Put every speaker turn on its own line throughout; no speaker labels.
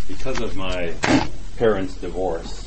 Because of my parents' divorce,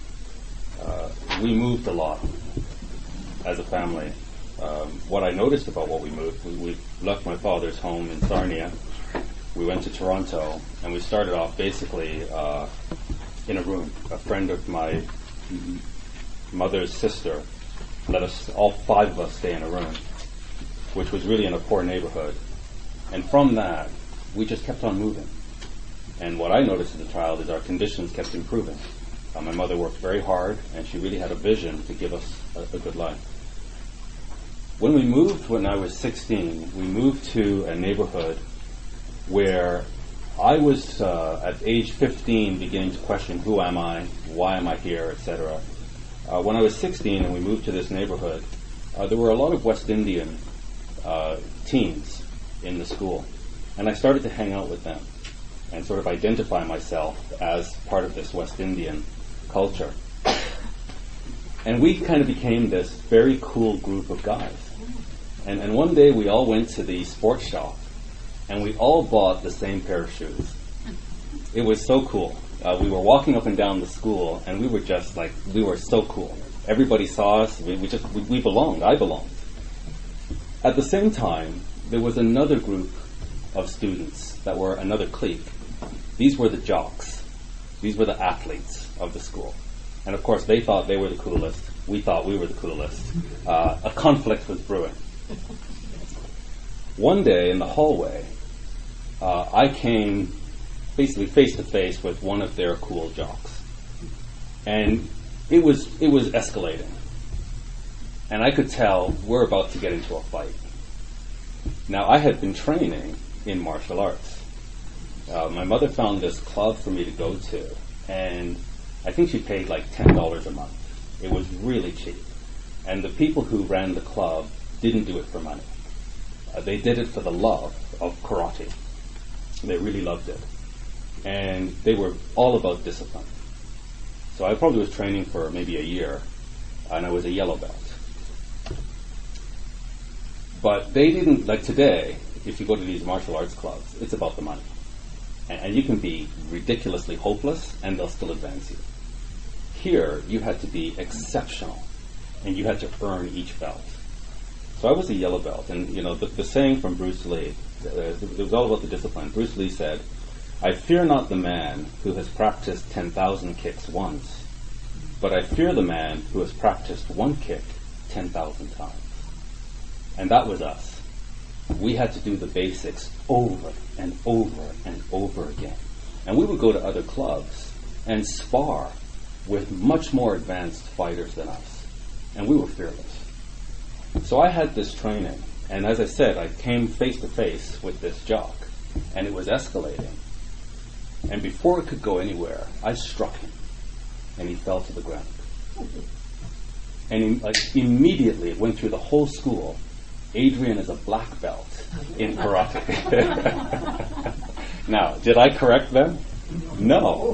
we moved a lot as a family. What I noticed about what we moved, we left my father's home in Sarnia. We went to Toronto, and we started off basically in a room. A friend of my mother's sister let us, all five of us, stay in a room, which was really in a poor neighborhood. And from that, we just kept on moving. And what I noticed as a child is our conditions kept improving. My mother worked very hard, and she really had a vision to give us a good life. When we moved, when I was 16, we moved to a neighborhood where I was, at age 15, beginning to question, who am I, why am I here, etc. When I was 16 and we moved to this neighborhood, there were a lot of West Indian teens in the school. And I started to hang out with them and sort of identify myself as part of this West Indian culture. And we kind of became this very cool group of guys. And one day we all went to the sports shop and we all bought the same pair of shoes. It was so cool. We were walking up and down the school and we were just like, we were so cool. Everybody saw us. We belonged. I belonged. At the same time, there was another group of students that were another clique. These were the jocks. These were the athletes of the school. And of course, they thought they were the coolest. We thought we were the coolest. A conflict was brewing. One day in the hallway, I came basically face to face with one of their cool jocks. And it was escalating. And I could tell we're about to get into a fight. Now, I had been training in martial arts. My mother found this club for me to go to, and I think she paid like $10 a month. It was really cheap. And the people who ran the club didn't do it for money. They did it for the love of karate. They really loved it. And they were all about discipline. So I probably was training for maybe a year, and I was a yellow belt. But they didn't, like today, if you go to these martial arts clubs, it's about the money. And you can be ridiculously hopeless, and they'll still advance you. Here, you had to be exceptional, and you had to earn each belt. So I was a yellow belt, and you know the saying from Bruce Lee, it was all about the discipline. Bruce Lee said, "I fear not the man who has practiced 10,000 kicks once, but I fear the man who has practiced one kick 10,000 times." And that was us. We had to do the basics over and over and over again. And we would go to other clubs and spar with much more advanced fighters than us. And we were fearless. So I had this training, and as I said, I came face to face with this jock, and it was escalating. And before it could go anywhere, I struck him, and he fell to the ground. And immediately it went through the whole school. Adrian is a black belt in karate. Now, did I correct them? No.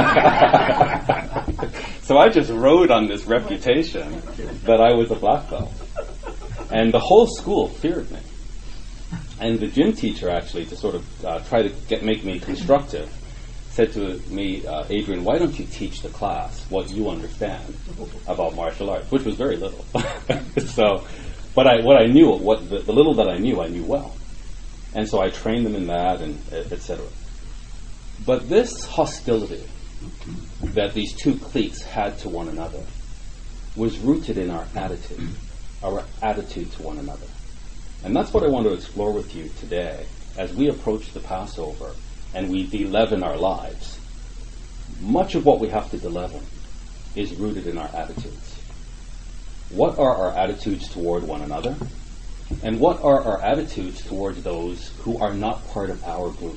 So I just rode on this reputation that I was a black belt. And the whole school feared me. And the gym teacher actually, to sort of try to make me constructive, said to me, Adrian, why don't you teach the class what you understand about martial arts? Which was very little. But the little that I knew well. And so I trained them in that, and etc. But this hostility that these two cliques had to one another was rooted in our attitude to one another. And that's what I want to explore with you today as we approach the Passover and we de-leaven our lives. Much of what we have to de-leaven is rooted in our attitudes. What are our attitudes toward one another? And what are our attitudes towards those who are not part of our group?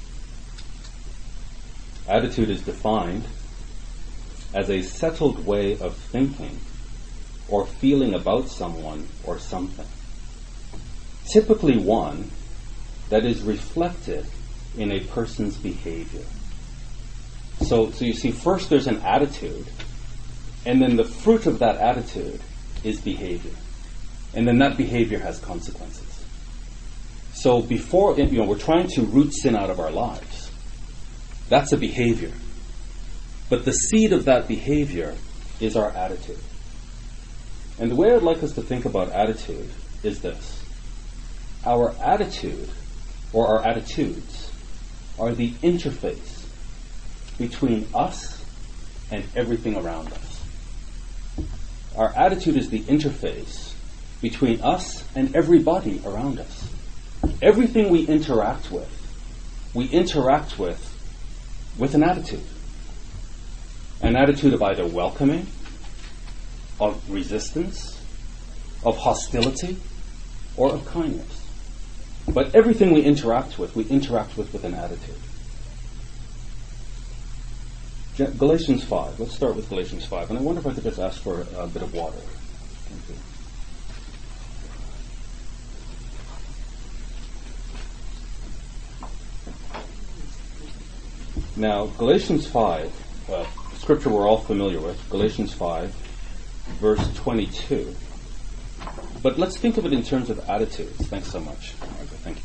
Attitude is defined as a settled way of thinking or feeling about someone or something. Typically one that is reflected in a person's behavior. So you see, first there's an attitude, and then the fruit of that attitude is behavior. And then that behavior has consequences. So before, we're trying to root sin out of our lives. That's a behavior. But the seed of that behavior is our attitude. And the way I'd like us to think about attitude is this. Our attitude, or our attitudes, are the interface between us and everything around us. Our attitude is the interface between us and everybody around us. Everything we interact with with an attitude. An attitude of either welcoming, of resistance, of hostility, or of kindness. But everything we interact with an attitude. Galatians 5. Let's start with Galatians 5. And I wonder if I could just ask for a bit of water. Thank you. Now, Galatians 5, scripture we're all familiar with, Galatians 5, verse 22. But let's think of it in terms of attitudes. Thanks so much, Margaret. Thank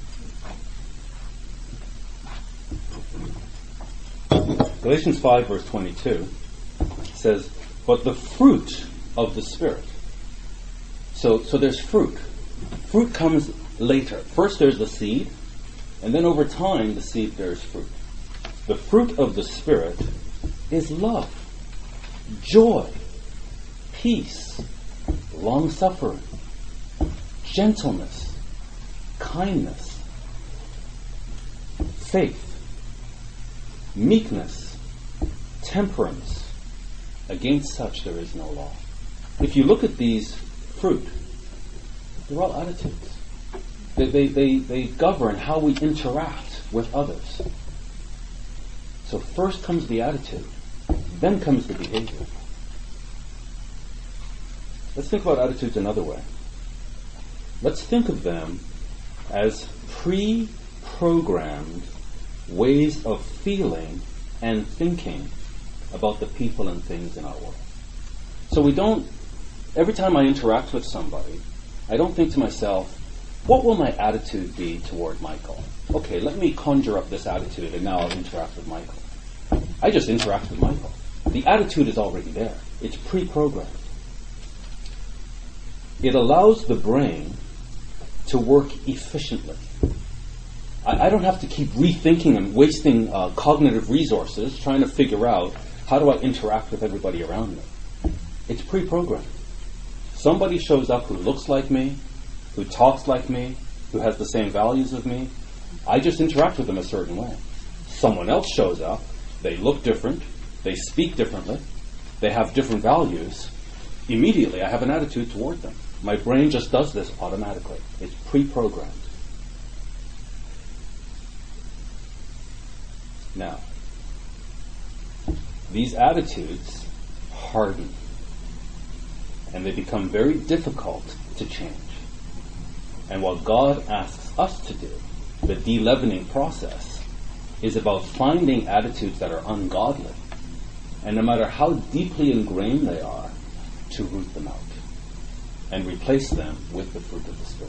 you. Galatians 5, verse 22 says, but the fruit of the Spirit. So there's fruit. Fruit comes later. First there's the seed, and then over time the seed bears fruit. The fruit of the Spirit is love, joy, peace, long-suffering, gentleness, kindness, faith, meekness, temperance. Against such there is no law. If you look at these fruit, they're all attitudes. They govern how we interact with others. So first comes the attitude, then comes the behavior. Let's think about attitudes another way. Let's think of them as pre-programmed ways of feeling and thinking about the people and things in our world. So every time I interact with somebody, I don't think to myself, what will my attitude be toward Michael? Okay, let me conjure up this attitude and now I'll interact with Michael. I just interact with Michael. The attitude is already there. It's pre-programmed. It allows the brain to work efficiently. I don't have to keep rethinking and wasting cognitive resources trying to figure out how do I interact with everybody around me. It's pre-programmed. Somebody shows up who looks like me, who talks like me, who has the same values as me. I just interact with them a certain way. Someone else shows up, they look different, they speak differently, they have different values. Immediately I have an attitude toward them. My brain just does this automatically. It's pre-programmed. Now, these attitudes harden, and they become very difficult to change. And what God asks us to do, the de-leavening process, is about finding attitudes that are ungodly, and no matter how deeply ingrained they are, to root them out and replace them with the fruit of the Spirit.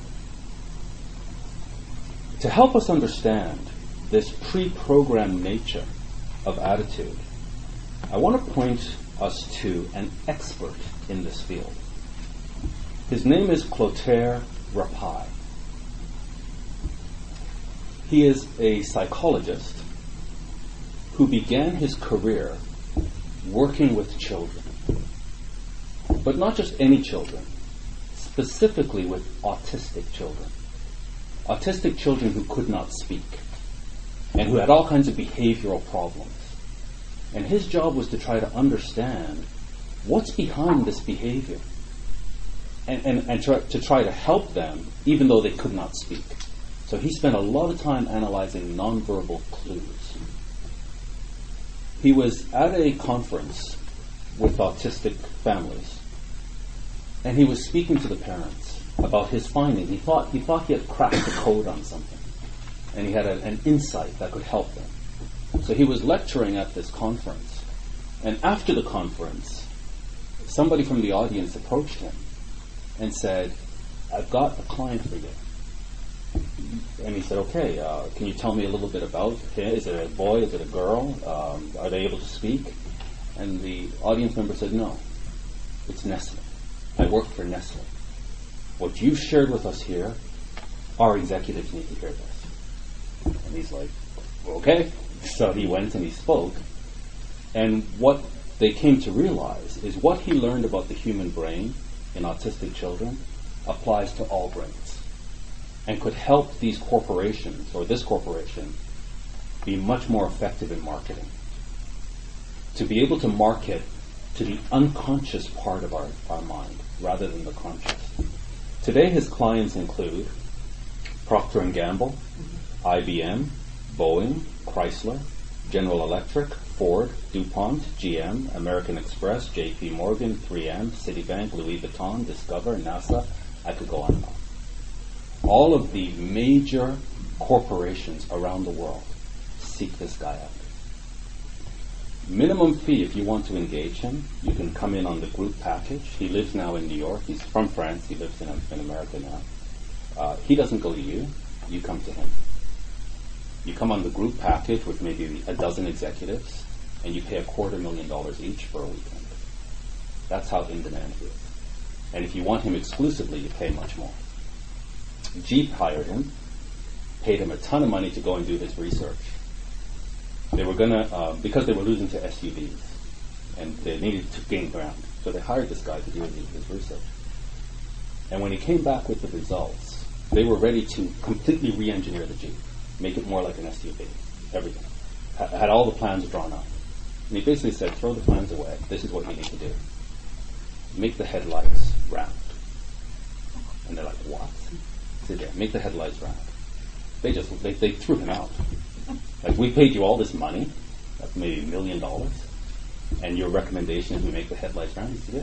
To help us understand this pre-programmed nature of attitude, I want to point us to an expert in this field. His name is Clotaire Rapaille. He is a psychologist who began his career working with children. But not just any children, specifically with autistic children. Autistic children who could not speak and who had all kinds of behavioral problems. And his job was to try to understand what's behind this behavior and to try to help them even though they could not speak. So he spent a lot of time analyzing nonverbal clues. He was at a conference with autistic families, and he was speaking to the parents about his finding. He thought he had cracked the code on something, and he had an insight that could help them. So he was lecturing at this conference, and after the conference, somebody from the audience approached him and said, "I've got a client for you. And he said, okay, can you tell me a little bit about him? Is it a boy? Is it a girl? Are they able to speak? And the audience member said, no, it's Nestle. I work for Nestle. What you shared with us here, our executives need to hear this. And he's like, okay. So he went and he spoke. And what they came to realize is what he learned about the human brain in autistic children applies to all brains and could help these corporations, or this corporation, be much more effective in marketing. To be able to market to the unconscious part of our mind rather than the conscious. Today his clients include Procter & Gamble, IBM, Boeing, Chrysler, General Electric, Ford, DuPont, GM, American Express, JP Morgan, 3M, Citibank, Louis Vuitton, Discover, NASA. I could go on and on. All of the major corporations around the world seek this guy out. Minimum fee, if you want to engage him, you can come in on the group package. He lives now in New York. He's from France. He lives in America now. He doesn't go to you. You come to him. You come on the group package with maybe a dozen executives, and you pay $250,000 each for a weekend. That's how in demand he is. And if you want him exclusively, you pay much more. Jeep hired him, paid him a ton of money to go and do his research. They were going to, because they were losing to SUVs, and they needed to gain ground. So they hired this guy to do his research. And when he came back with the results, they were ready to completely re-engineer the Jeep, make it more like an SUV, everything. Had all the plans drawn up. And he basically said, throw the plans away. This is what you need to do. Make the headlights round. And they're like, what? He said, yeah, make the headlights round. They threw him out. Like, we paid you all this money, that's maybe $1 million, and your recommendation is we make the headlights round? He said,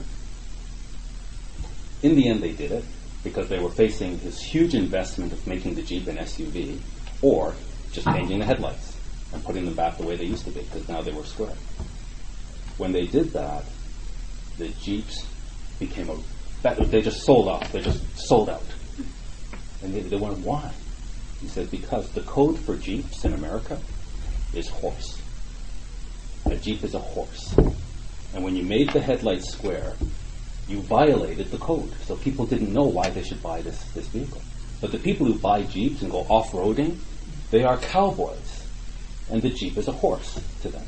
yeah. In the end, they did it because they were facing this huge investment of making the Jeep an SUV or just changing the headlights and putting them back the way they used to be because now they were square. When they did that, the Jeeps became they just sold out. They just sold out. And they went, why? He said, because the code for Jeeps in America is horse. A Jeep is a horse. And when you made the headlights square, you violated the code. So people didn't know why they should buy this vehicle. But the people who buy Jeeps and go off-roading, they are cowboys. And the Jeep is a horse to them.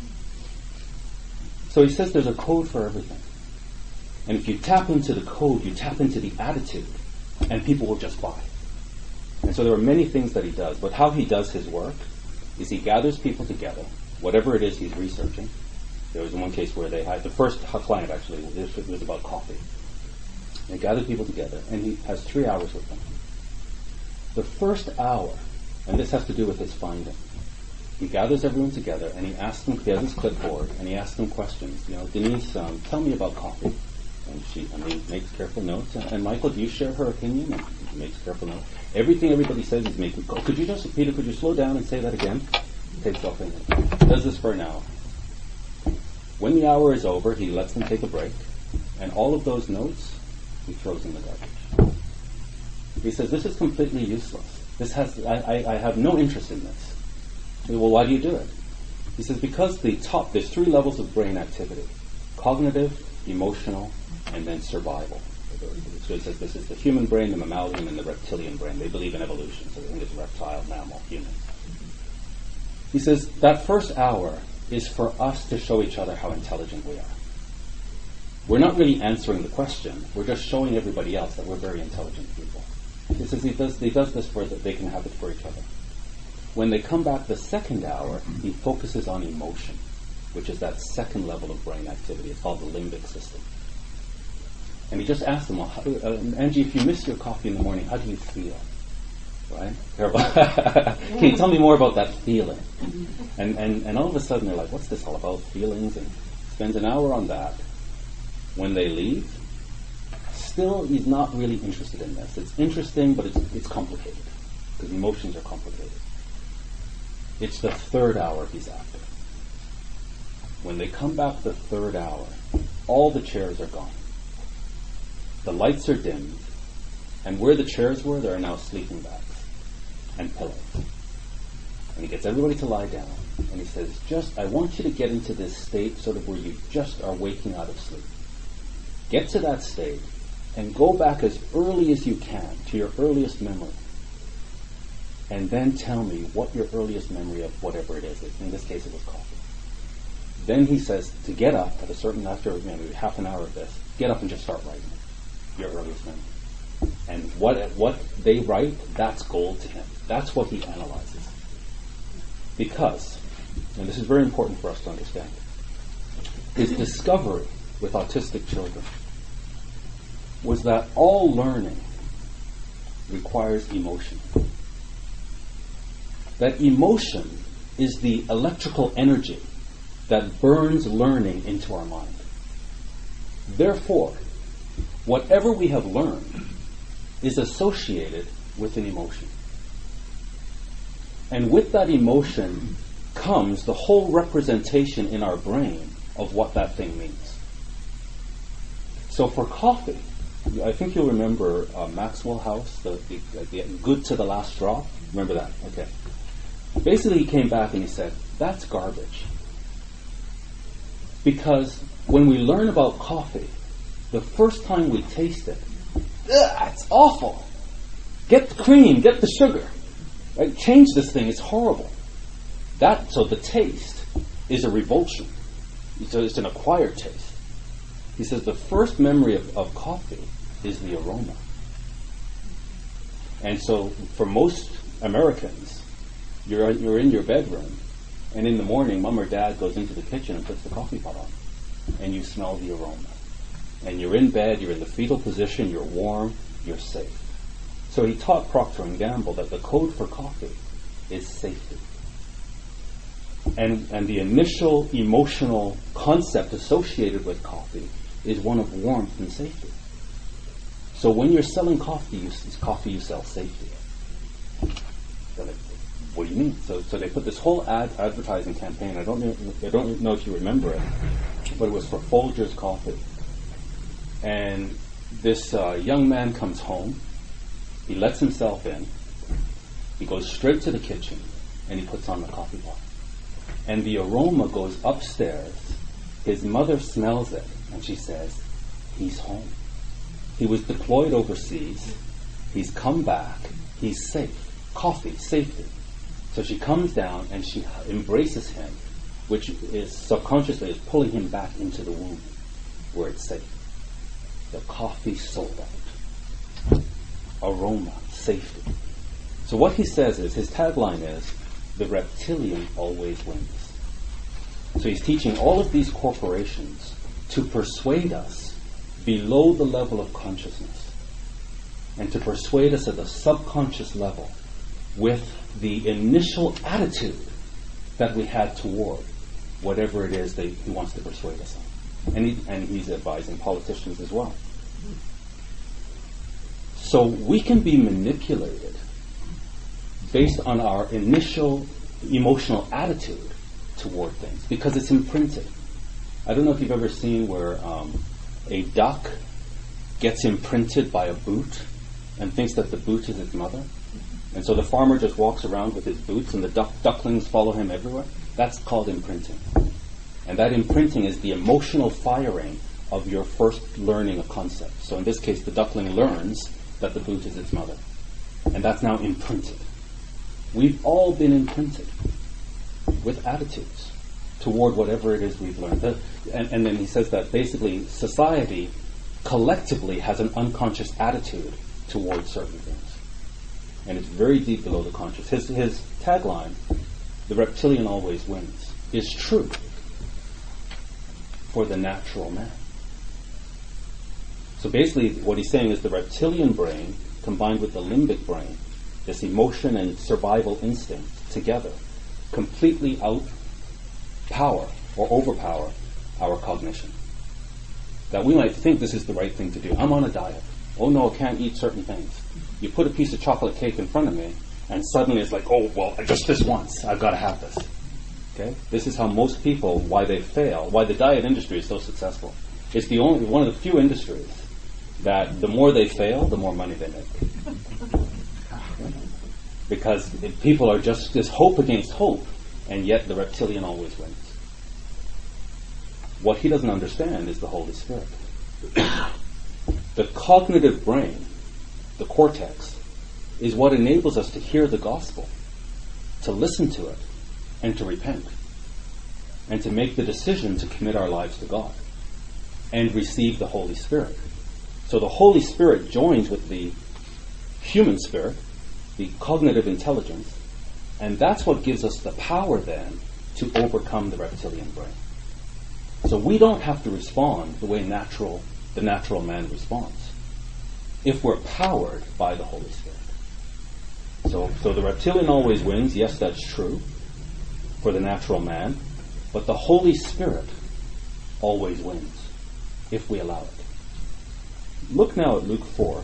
So he says there's a code for everything. And if you tap into the code, you tap into the attitude, and people will just buy. And so there are many things that he does, but how he does his work is he gathers people together, whatever it is he's researching. There was one case where they had, the first client actually, it was about coffee. They gathered people together, and he has 3 hours with them. The first hour, and this has to do with his finding, he gathers everyone together, and he asks them, he has his clipboard, and he asks them questions. You know, Denise, tell me about coffee. And she, makes careful notes. And Michael, do you share her opinion? And he makes careful notes. Everything everybody says is making. Peter, could you slow down and say that again? Takes off in it. Does this for an hour. When the hour is over, he lets them take a break, and all of those notes he throws in the garbage. He says, "This is completely useless. I have no interest in this." I say, well, why do you do it? He says, because there's 3 levels of brain activity: cognitive, emotional, and then survival. So he says this is the human brain, the mammalian, and the reptilian brain. They believe in evolution, so they think it's reptile, mammal, human. He says that first hour is for us to show each other how intelligent we are. We're not really answering the question. We're just showing everybody else that we're very intelligent people. He says he does this for that they can have it for each other. When they come back the second hour, he focuses on emotion, which is that second level of brain activity. It's called the limbic system. And he just asks them, well, Angie, if you miss your coffee in the morning, how do you feel? Right? Can you tell me more about that feeling? And all of a sudden they're like, what's this all about, feelings? And spends an hour on that. When they leave, still he's not really interested in this. It's interesting, but it's complicated, because emotions are complicated. It's the third hour he's after. When they come back the third hour, all the chairs are gone. The lights are dimmed, and where the chairs were, there are now sleeping bags. and pillows. And he gets everybody to lie down. And he says, I want you to get into this state sort of where you just are waking out of sleep. Get to that state and go back as early as you can to your earliest memory. And then tell me what your earliest memory of whatever it is. In this case, it was coffee. Then he says to get up at a certain, after maybe half an hour of this, get up and just start writing your earliest memory. And what they write, that's gold to him. That's what he analyzes. Because, and this is very important for us to understand, his discovery with autistic children was that all learning requires emotion. That emotion is the electrical energy that burns learning into our mind. Therefore, whatever we have learned is associated with an emotion. And with that emotion comes the whole representation in our brain of what that thing means. So for coffee, I think you'll remember Maxwell House, the good to the last drop. Remember that? Okay. Basically, he came back and he said, that's garbage. Because when we learn about coffee, the first time we taste it, it's awful. Get the cream, get the sugar. Right? Change this thing, it's horrible. So the taste is a revulsion. It's an acquired taste. He says the first memory of coffee is the aroma. And so for most Americans, you're in your bedroom, and in the morning, mom or dad goes into the kitchen and puts the coffee pot on, and you smell the aroma. And you're in bed, you're in the fetal position, you're warm, you're safe. So he taught Procter & Gamble that the code for coffee is safety. And the initial emotional concept associated with coffee is one of warmth and safety. So when you're selling coffee, you sell safety. So what do you mean? So they put this whole advertising campaign. I don't know if you remember it, but it was for Folgers coffee. And this young man comes home. He lets himself in. He goes straight to the kitchen, and he puts on the coffee pot. And the aroma goes upstairs. His mother smells it, and she says, he's home. He was deployed overseas. He's come back. He's safe. Coffee, safety. So she comes down, and she embraces him, which is subconsciously is pulling him back into the womb, where it's safe. The coffee sold out. Aroma, safety. So what he says is, his tagline is, the reptilian always wins. So he's teaching all of these corporations to persuade us below the level of consciousness and to persuade us at the subconscious level with the initial attitude that we had toward whatever it is he wants to persuade us on. And he's advising politicians as well. So we can be manipulated based on our initial emotional attitude toward things because it's imprinted. I don't know if you've ever seen where a duck gets imprinted by a boot and thinks that the boot is its mother. And so the farmer just walks around with his boots and the ducklings follow him everywhere. That's called imprinting. And that imprinting is the emotional firing of your first learning a concept. So in this case, the duckling learns that the boot is its mother. And that's now imprinted. We've all been imprinted with attitudes toward whatever it is we've learned. And then he says that basically society collectively has an unconscious attitude towards certain things. And it's very deep below the conscious. His tagline, the reptilian always wins, is true for the natural man. So basically what he's saying is the reptilian brain combined with the limbic brain, this emotion and survival instinct together, completely outpower or overpower our cognition. That we might think this is the right thing to do. I'm on a diet. Oh no, I can't eat certain things. You put a piece of chocolate cake in front of me, and suddenly it's like, oh, well, just this once. I've got to have this. Okay? This is how most people, why they fail, why the diet industry is so successful. It's one of the few industries that the more they fail, the more money they make. because people are just this hope against hope, and yet the reptilian always wins. What he doesn't understand is the Holy Spirit. The cognitive brain, the cortex, is what enables us to hear the gospel, to listen to it, and to repent, and to make the decision to commit our lives to God, and receive the Holy Spirit. So the Holy Spirit joins with the human spirit, the cognitive intelligence, and that's what gives us the power then to overcome the reptilian brain. So we don't have to respond the way the natural man responds if we're powered by the Holy Spirit. So the reptilian always wins. Yes, that's true for the natural man, but the Holy Spirit always wins if we allow it. Look now at Luke 4.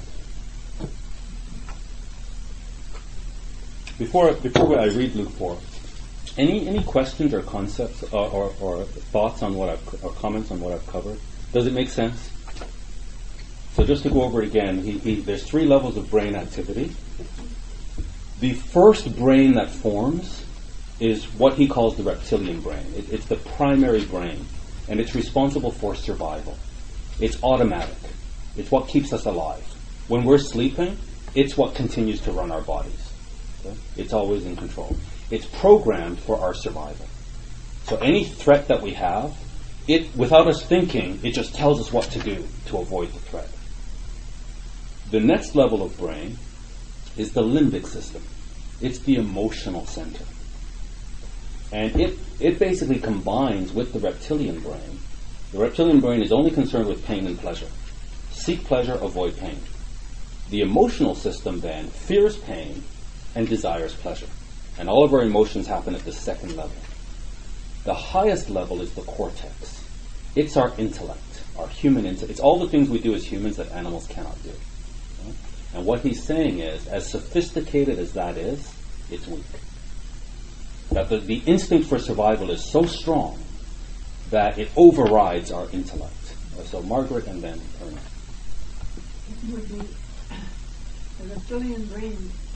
Before I read Luke 4, any questions or concepts or thoughts on or comments on what I've covered? Does it make sense? So just to go over it again, there's 3 levels of brain activity. The first brain that forms is what he calls the reptilian brain. It's the primary brain, and it's responsible for survival. It's automatic. It's what keeps us alive. When we're sleeping, it's what continues to run our bodies. Okay? It's always in control. It's programmed for our survival. So any threat that we have, without us thinking, it just tells us what to do to avoid the threat. The next level of brain is the limbic system. It's the emotional center. And it basically combines with the reptilian brain. The reptilian brain is only concerned with pain and pleasure. Seek pleasure, avoid pain. The emotional system then fears pain and desires pleasure. And all of our emotions happen at the second level. The highest level is the cortex. It's our intellect, our human intellect. It's all the things we do as humans that animals cannot do. Okay? And what he's saying is, as sophisticated as that is, it's weak. That the instinct for survival is so strong that it overrides our intellect. So Margaret and then Erna.
Would the reptilian brain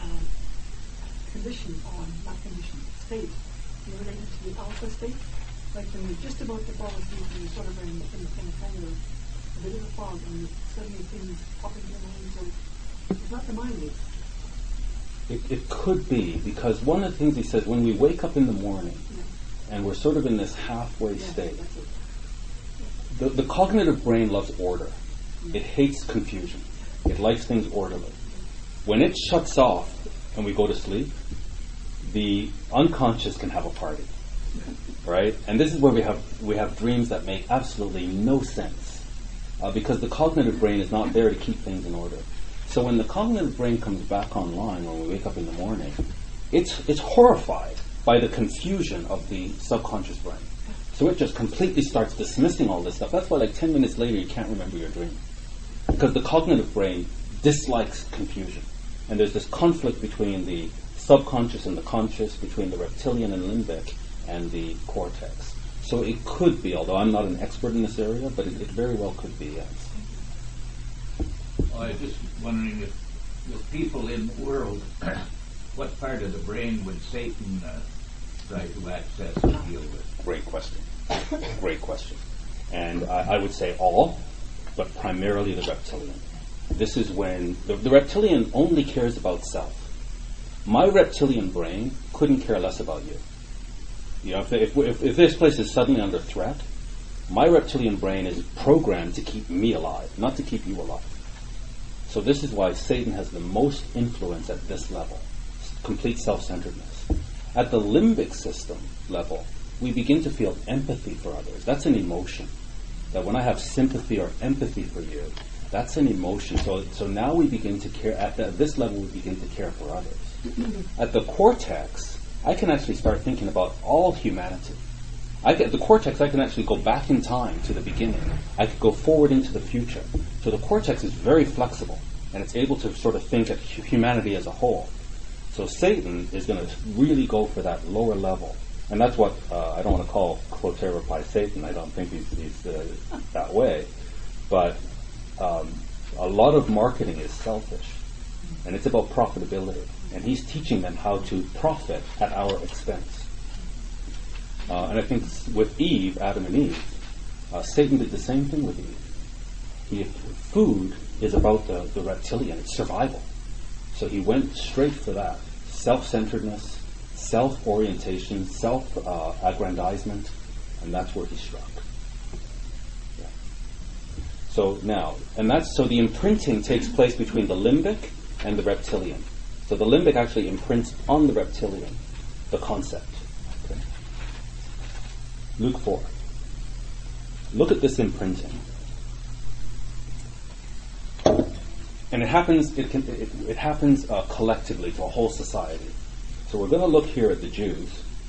condition, or not condition, state, be related to the alpha state? Like when you're just about to fall asleep and you're sort of in kind of a bit of a fog and suddenly things pop into your mind. So it's not the mind.
It could be, because one of the things he says, when we wake up in the morning and we're sort of in this halfway state, the cognitive brain loves order. It hates confusion. It likes things orderly. When it shuts off and we go to sleep, the unconscious can have a party, right? And this is where we have dreams that make absolutely no sense, because the cognitive brain is not there to keep things in order. So when the cognitive brain comes back online when we wake up in the morning, it's horrified by the confusion of the subconscious brain. So it just completely starts dismissing all this stuff. That's why 10 minutes later you can't remember your dream. Because the cognitive brain dislikes confusion. And there's this conflict between the subconscious and the conscious, between the reptilian and limbic, and the cortex. So it could be, although I'm not an expert in this area, but it very well could be, yes.
I was just wondering if with people in the world, what part of the brain would Satan try to access and deal with?
Great question. Great question. And I would say all, but primarily the reptilian. This is when the reptilian only cares about self. My reptilian brain couldn't care less about you. You know, if this place is suddenly under threat, my reptilian brain is programmed to keep me alive, not to keep you alive. So this is why Satan has the most influence at this level, complete self-centeredness. At the limbic system level, we begin to feel empathy for others. That's an emotion. That when I have sympathy or empathy for you, that's an emotion. So now we begin to care, at this level we begin to care for others. At the cortex, I can actually start thinking about all humanity. The cortex, I can actually go back in time to the beginning. I could go forward into the future. So the cortex is very flexible, and it's able to sort of think of humanity as a whole. So Satan is going to really go for that lower level. And that's what, I don't want to call Clotaire Reply Satan. I don't think he's that way. But a lot of marketing is selfish. And it's about profitability. And he's teaching them how to profit at our expense. And I think with Eve, Adam and Eve, Satan did the same thing with Eve. Food is about the reptilian, it's survival. So he went straight for that. Self-centeredness, self-orientation, self-aggrandizement, and that's where he struck. Yeah. So now, so the imprinting takes place between the limbic and the reptilian. So the limbic actually imprints on the reptilian, the concept. Okay. Luke 4. Look at this imprinting. And it happens collectively to a whole society. So we're going to look here at the Jews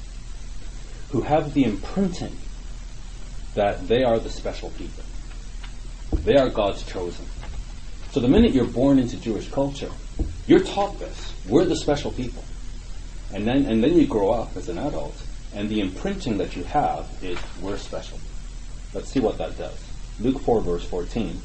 who have the imprinting that they are the special people. They are God's chosen. So the minute you're born into Jewish culture, you're taught this. We're the special people. And then you grow up as an adult, and the imprinting that you have is we're special. Let's see what that does. Luke 4 verse 14.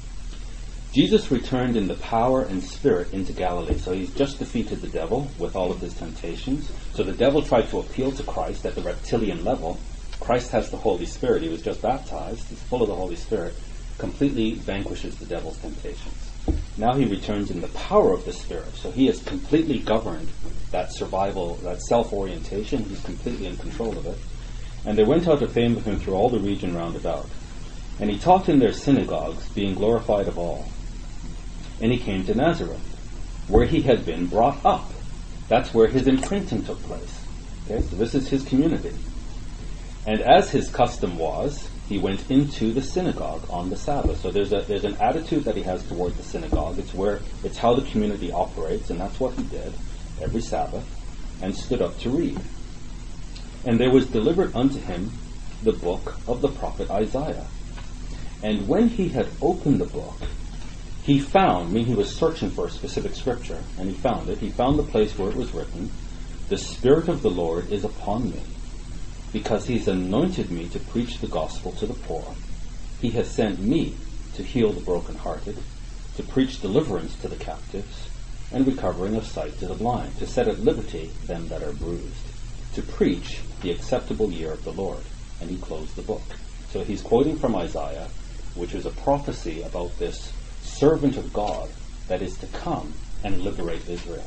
Jesus returned in the power and spirit into Galilee. So he's just defeated the devil with all of his temptations. So the devil tried to appeal to Christ at the reptilian level. Christ has the Holy Spirit. He was just baptized. He's full of the Holy Spirit. Completely vanquishes the devil's temptations. Now he returns in the power of the Spirit. So he has completely governed that survival, that self-orientation. He's completely in control of it. And there went out a fame of him through all the region round about. And he taught in their synagogues, being glorified of all. And he came to Nazareth, where he had been brought up. That's where his imprinting took place. Okay, so this is his community. And as his custom was, he went into the synagogue on the Sabbath. So there's an attitude that he has toward the synagogue. It's how the community operates, and that's what he did every Sabbath, and stood up to read. And there was delivered unto him the book of the prophet Isaiah. And when he had opened the book, he found, he was searching for a specific scripture, and he found it. He found the place where it was written, "The Spirit of the Lord is upon me, because he's anointed me to preach the gospel to the poor. He has sent me to heal the brokenhearted, to preach deliverance to the captives, and recovering of sight to the blind, to set at liberty them that are bruised, to preach the acceptable year of the Lord." And he closed the book. So he's quoting from Isaiah, which is a prophecy about this servant of God that is to come and liberate Israel.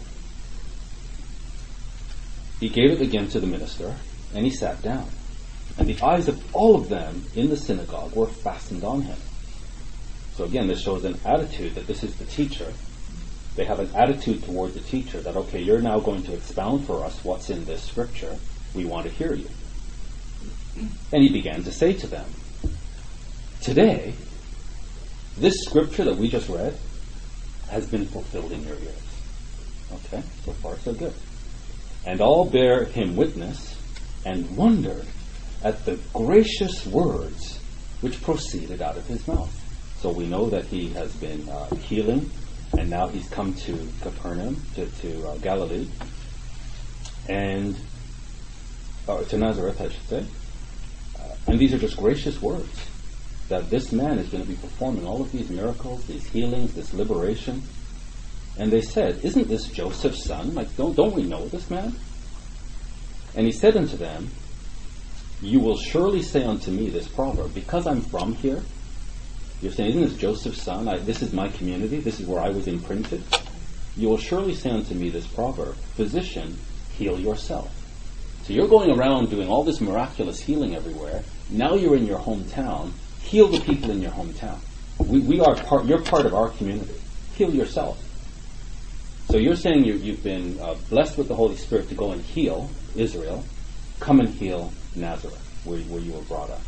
He gave it again to the minister, and he sat down. And the eyes of all of them in the synagogue were fastened on him. So again, this shows an attitude that this is the teacher. They have an attitude toward the teacher that, okay, you're now going to expound for us what's in this scripture. We want to hear you. And he began to say to them, "Today, this scripture that we just read has been fulfilled in your ears." Okay, so far so good. And all bear him witness and wondered at the gracious words which proceeded out of his mouth. So we know that he has been healing, and now he's come to Capernaum, to Galilee, and to Nazareth, I should say. And these are just gracious words, that this man is going to be performing all of these miracles, these healings, this liberation. And they said, "Isn't this Joseph's son? Like, don't we know this man?" And he said unto them, "You will surely say unto me this proverb, because I'm from here." You're saying, "Isn't this Joseph's son? This is my community. This is where I was imprinted." "You will surely say unto me this proverb, Physician, heal yourself." So you're going around doing all this miraculous healing everywhere. Now you're in your hometown. Heal the people in your hometown. You're part of our community. Heal yourself. So you're saying you've been blessed with the Holy Spirit to go and heal Israel. Come and heal Nazareth, where you were brought up.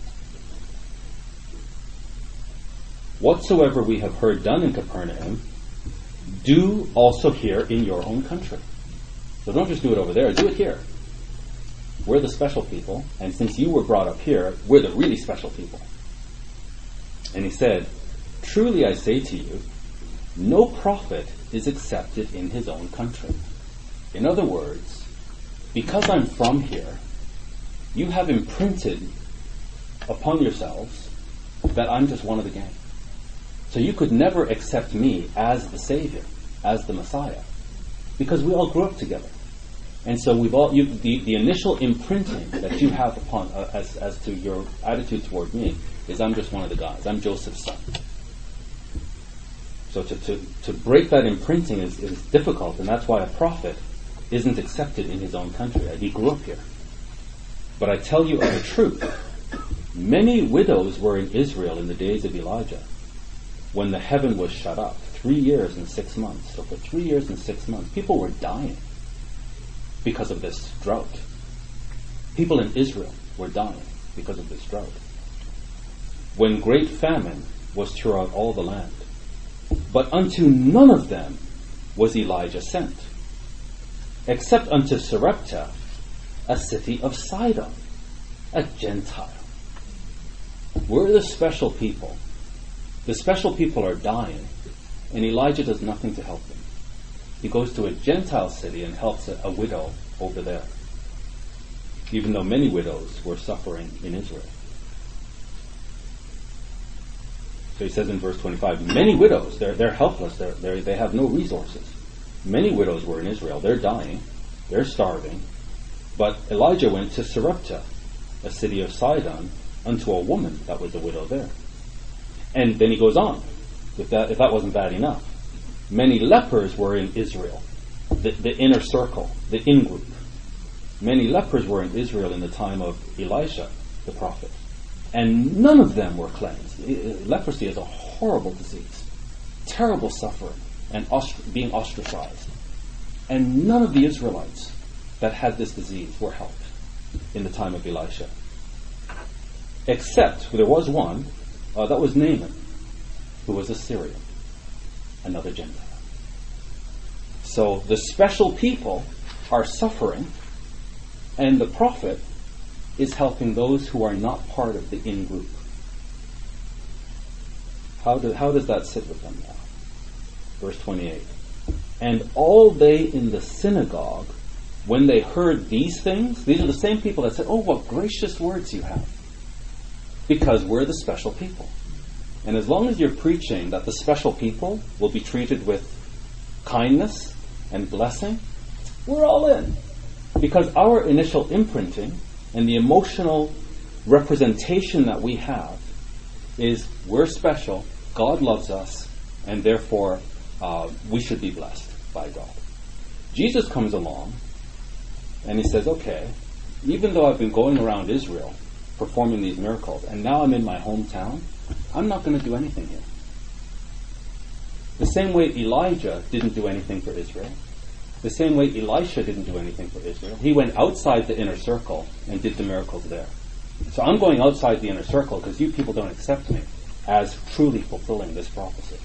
"Whatsoever we have heard done in Capernaum, do also here in your own country." So don't just do it over there, do it here. We're the special people, and since you were brought up here, we're the really special people. And he said, "Truly I say to you, no prophet is accepted in his own country." In other words, because I'm from here, you have imprinted upon yourselves that I'm just one of the gang. So you could never accept me as the Savior. as the Messiah, because we all grew up together. And so the initial imprinting that you have upon as to your attitude toward me is I'm just one of the guys. I'm Joseph's son. So to break that imprinting is difficult, and that's why a prophet isn't accepted in his own country. He grew up here. But I tell you of a truth, many widows were in Israel in the days of Elijah, when the heaven was shut up, 3 years and 6 months. So for 3 years and 6 months, people were dying because of this drought. People in Israel were dying because of this drought. When great famine was throughout all the land. But unto none of them was Elijah sent, except unto Sarepta, a city of Sidon, a Gentile. We're the special people. The special people are dying, and Elijah does nothing to help them. He goes to a Gentile city and helps a widow over there, even though many widows were suffering in Israel. So he says in verse 25, many widows, they're helpless, they have no resources. Many widows were in Israel, they're dying, they're starving. But Elijah went to Sarepta, a city of Sidon, unto a woman that was a widow there. And then he goes on, if that wasn't bad enough. Many lepers were in Israel, the inner circle, the in-group. Many lepers were in Israel in the time of Elisha, the prophet. And none of them were cleansed. Leprosy is a horrible disease, terrible suffering, and being ostracized. And none of the Israelites that had this disease were helped in the time of Elisha. Except there was one, that was Naaman, who was a Syrian, another Gentile. So the special people are suffering, and the prophet is helping those who are not part of the in-group. How does that sit with them now? Verse 28. And all they in the synagogue, when they heard these things, these are the same people that said, oh, what gracious words you have. Because we're the special people. And as long as you're preaching that the special people will be treated with kindness and blessing, we're all in. Because our initial imprinting and the emotional representation that we have is we're special, God loves us, and therefore we should be blessed by God. Jesus comes along and he says, okay, even though I've been going around Israel performing these miracles, and now I'm in my hometown, I'm not going to do anything here. The same way Elijah didn't do anything for Israel, the same way Elisha didn't do anything for Israel. He went outside the inner circle and did the miracles there. So I'm going outside the inner circle because you people don't accept me as truly fulfilling this prophecy.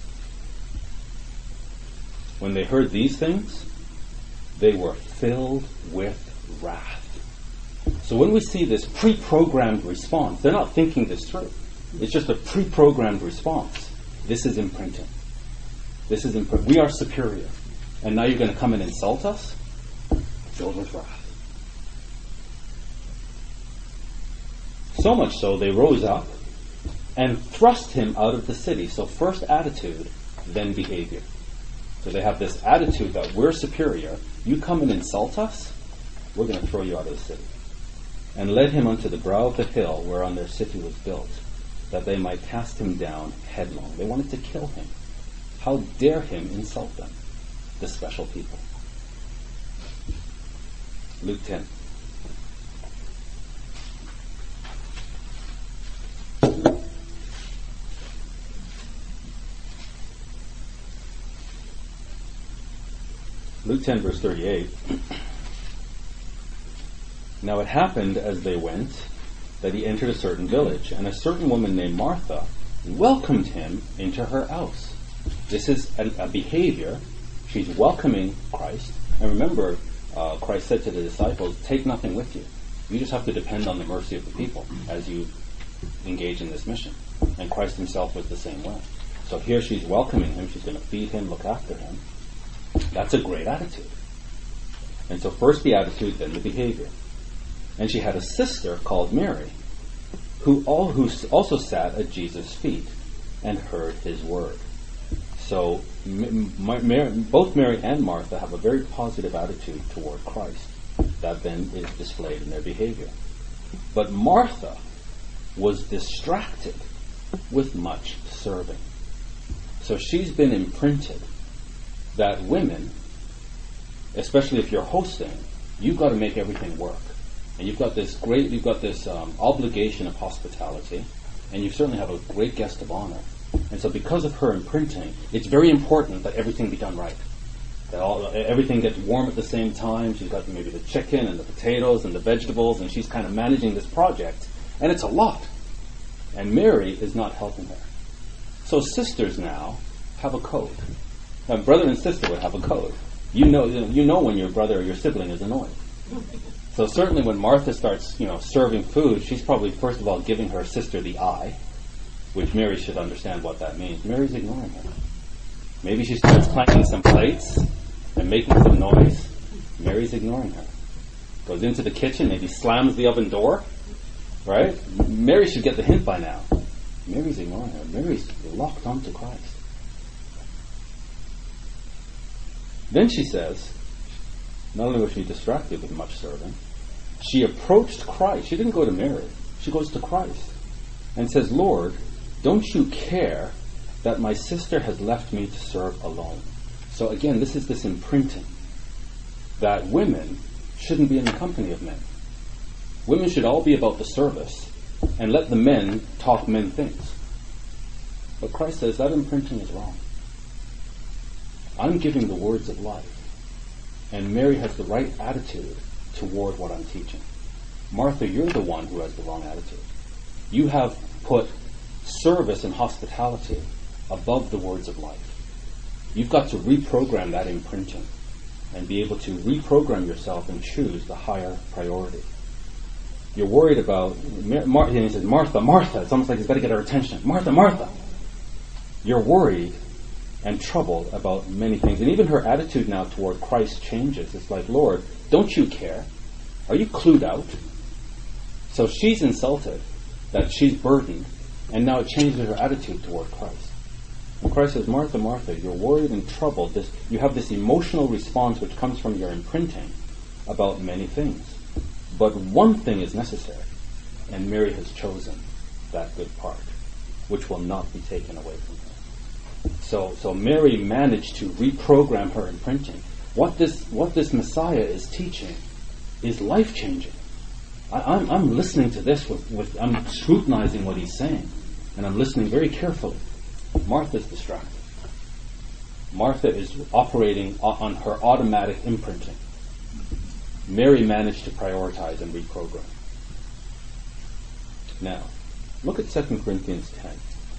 When they heard these things, they were filled with wrath. So when we see this pre-programmed response, they're not thinking this through. It's just a pre-programmed response. This is imprinting. We are superior. And now you're going to come and insult us? Filled with wrath. So much so, they rose up and thrust him out of the city. So first attitude, then behavior. So they have this attitude that we're superior. You come and insult us, we're going to throw you out of the city. And led him unto the brow of the hill whereon their city was built, that they might cast him down headlong. They wanted to kill him. How dare him insult them, the special people. Luke 10. Luke 10 verse 38. Now it happened as they went that he entered a certain village, and a certain woman named Martha welcomed him into her house. This is a behavior. She's welcoming Christ. And remember, Christ said to the disciples, take nothing with you. You just have to depend on the mercy of the people as you engage in this mission. And Christ himself was the same way. So here she's welcoming him. She's going to feed him, look after him. That's a great attitude. And so first the attitude, then the behavior. And she had a sister called Mary, who also sat at Jesus' feet and heard his word. So both Mary and Martha have a very positive attitude toward Christ that then is displayed in their behavior. But Martha was distracted with much serving. So she's been imprinted that women, especially if you're hosting, you've got to make everything work. And you've got this obligation of hospitality, and you certainly have a great guest of honor. And so because of her imprinting, it's very important that everything be done right. That everything gets warm at the same time. She's got maybe the chicken and the potatoes and the vegetables, and she's kind of managing this project. And it's a lot. And Mary is not helping her. So sisters now have a code. A brother and sister would have a code. You know when your brother or your sibling is annoyed. So certainly when Martha starts, serving food, she's probably first of all giving her sister the eye, which Mary should understand what that means. Mary's ignoring her. Maybe she starts clanking some plates and making some noise. Mary's ignoring her. Goes into the kitchen, maybe slams the oven door. Right? Mary should get the hint by now. Mary's ignoring her. Mary's locked onto Christ. Then she says, not only was she distracted with much serving, she approached Christ. She didn't go to Mary. She goes to Christ and says, Lord, don't you care that my sister has left me to serve alone? So again, this is this imprinting that women shouldn't be in the company of men. Women should all be about the service and let the men talk men things. But Christ says that imprinting is wrong. I'm giving the words of life. And Mary has the right attitude toward what I'm teaching. Martha, you're the one who has the wrong attitude. You have put service and hospitality above the words of life. You've got to reprogram that imprinting and be able to reprogram yourself and choose the higher priority. You're worried about, and he says, Martha, Martha. It's almost like he's got to get her attention. Martha, Martha. You're worried and troubled about many things. And even her attitude now toward Christ changes. It's like, Lord, don't you care? Are you clued out? So she's insulted that she's burdened, and now it changes her attitude toward Christ. And Christ says, Martha, Martha, you're worried and troubled. You have this emotional response which comes from your imprinting about many things. But one thing is necessary, and Mary has chosen that good part, which will not be taken away from her. So Mary managed to reprogram her imprinting. What this Messiah is teaching is life-changing. I'm listening to this I'm scrutinizing what he's saying, and I'm listening very carefully. Martha's distracted. Martha is operating on her automatic imprinting. Mary managed to prioritize and reprogram. Now, look at 2 Corinthians 10.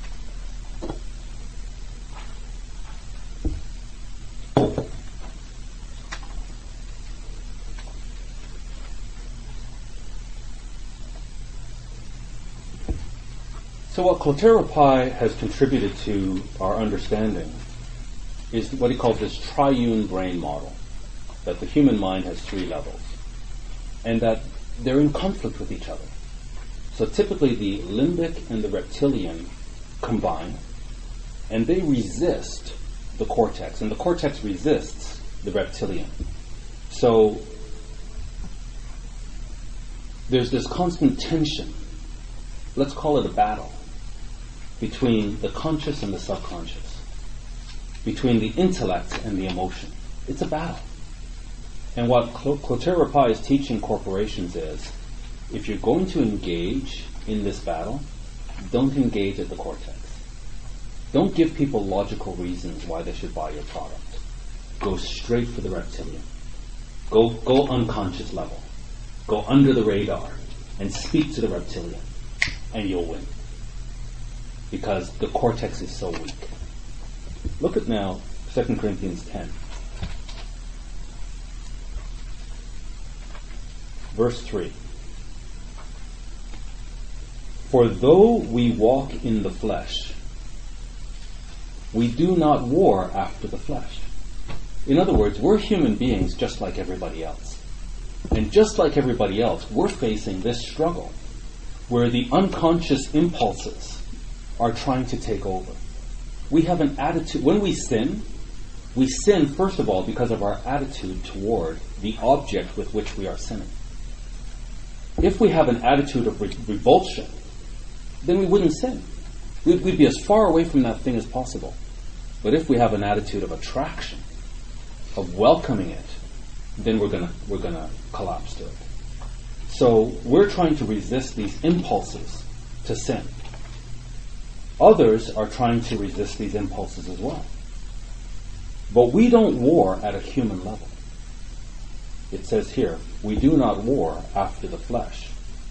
So what Clotaire Pi has contributed to our understanding is what he calls this triune brain model, that the human mind has three levels, and that they're in conflict with each other. So typically the limbic and the reptilian combine, and they resist the cortex, and the cortex resists the reptilian. So there's this constant tension, let's call it a battle, between the conscious and the subconscious, between the intellect and the emotion. It's a battle. And what Clotaire Pi is teaching corporations is, if you're going to engage in this battle, don't engage at the cortex. Don't give people logical reasons why they should buy your product. Go straight for the reptilian. Go unconscious level. Go under the radar and speak to the reptilian, and you'll win. Because the cortex is so weak. Look at now 2 Corinthians 10. Verse 3. For though we walk in the flesh, we do not war after the flesh. In other words, we're human beings just like everybody else. And just like everybody else, we're facing this struggle where the unconscious impulses are trying to take over. we have an attitude. When we sin first of all because of our attitude toward the object with which we are sinning. If we have an attitude of revulsion, then we wouldn't sin. We'd be as far away from that thing as possible. But if we have an attitude of attraction, of welcoming it, then we're gonna collapse to it. So we're trying to resist these impulses to sin. Others are trying to resist these impulses as well. But we don't war at a human level. It says here, we do not war after the flesh.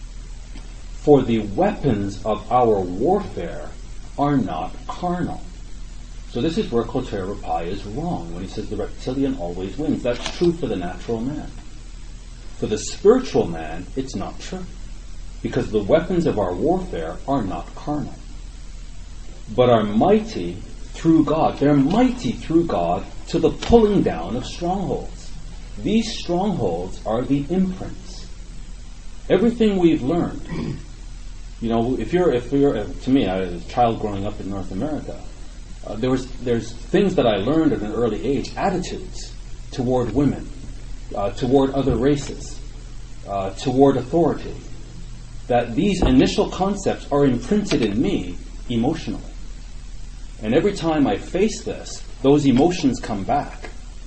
For the weapons of our warfare are not carnal. So this is where Clotaire Rapaille is wrong when he says the reptilian always wins. That's true for the natural man. For the spiritual man, it's not true. Because the weapons of our warfare are not carnal, but are mighty through God. They're mighty through God to the pulling down of strongholds. These strongholds are the imprints. Everything we've learned. You know, if you're to me, I was a child growing up in North America, there's things that I learned at an early age, attitudes toward women, toward other races, toward authority, that these initial concepts are imprinted in me emotionally. And every time I face this, those emotions come back.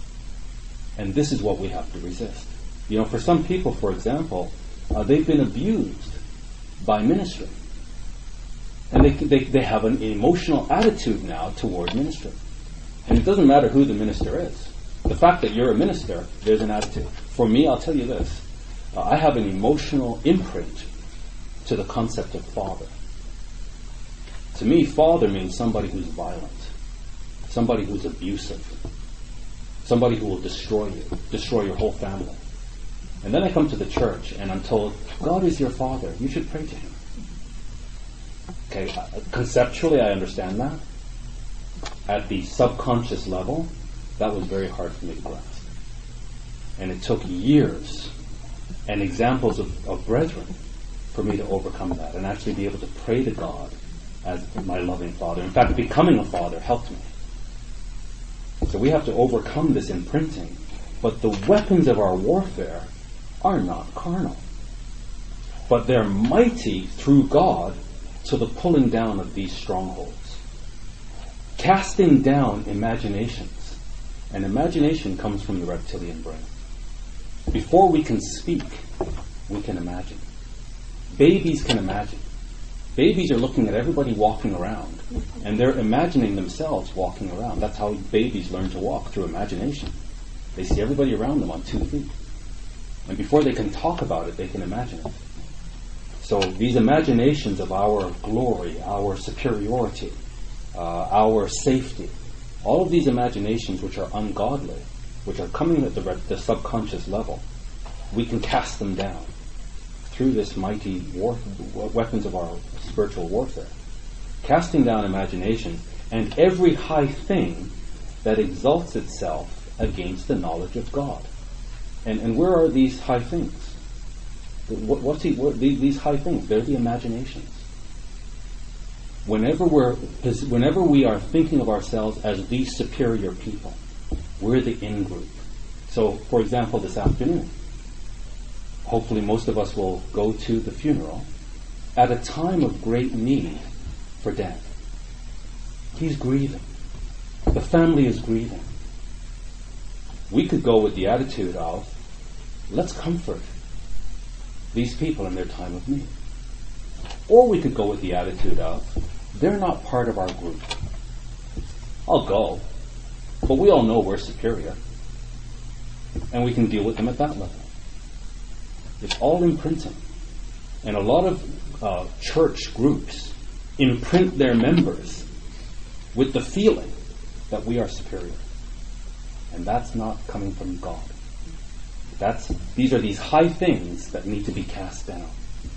And this is what we have to resist. You know, for some people, for example, they've been abused by ministry. And they have an emotional attitude now toward ministry. And it doesn't matter who the minister is. The fact that you're a minister, there's an attitude. For me, I'll tell you this. I have an emotional imprint to the concept of father. To me, father means somebody who's violent, somebody who's abusive, somebody who will destroy you, destroy your whole family. And then I come to the church and I'm told, God is your father, you should pray to him. Okay, conceptually I understand that. At the subconscious level, that was very hard for me to grasp. And it took years and examples of brethren for me to overcome that and actually be able to pray to God as my loving father. In fact, becoming a father helped me. So we have to overcome this imprinting. But the weapons of our warfare are not carnal, but they're mighty through God to the pulling down of these strongholds. Casting down imaginations. And imagination comes from the reptilian brain. Before we can speak, we can imagine. Babies can imagine. Babies are looking at everybody walking around, and they're imagining themselves walking around. That's how babies learn to walk, through imagination. They see everybody around them on 2 feet. And before they can talk about it, they can imagine it. So these imaginations of our glory, our superiority, our safety, all of these imaginations which are ungodly, which are coming at the subconscious level, we can cast them down through this mighty weapons of our spiritual warfare. Casting down imaginations and every high thing that exalts itself against the knowledge of God. And where are these high things? These high things? They're the imaginations. Whenever we are thinking of ourselves as the superior people, we're the in-group. So, for example, this afternoon, hopefully most of us will go to the funeral at a time of great need for Dad. He's grieving. The family is grieving. We could go with the attitude of, let's comfort these people in their time of need. Or we could go with the attitude of, they're not part of our group. I'll go, but we all know we're superior. And we can deal with them at that level. It's all imprinting. And a lot of church groups imprint their members with the feeling that we are superior. And that's not coming from God. These are these high things that need to be cast down.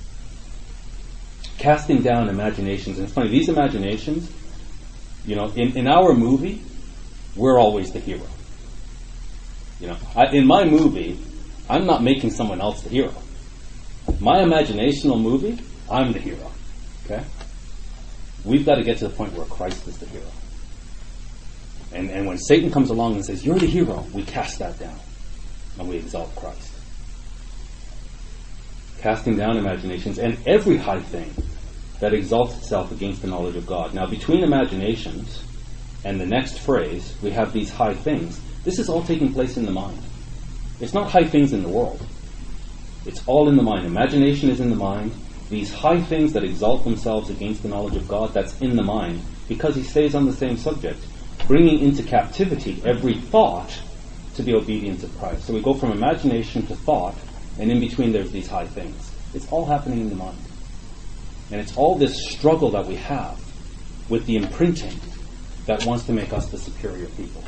Casting down imaginations. And it's funny, these imaginations, you know, in our movie, we're always the hero. You know, in my movie, I'm not making someone else the hero. My imaginational movie, I'm the hero. Okay? We've got to get to the point where Christ is the hero. And when Satan comes along and says, you're the hero, we cast that down and we exalt Christ. Casting down imaginations and every high thing that exalts itself against the knowledge of God. Now, between imaginations and the next phrase, we have these high things. This is all taking place in the mind. It's not high things in the world. It's all in the mind. Imagination is in the mind. These high things that exalt themselves against the knowledge of God, that's in the mind, because he stays on the same subject, bringing into captivity every thought to the obedience of Christ. So we go from imagination to thought, and in between there's these high things. It's all happening in the mind. And it's all this struggle that we have with the imprinting that wants to make us the superior people.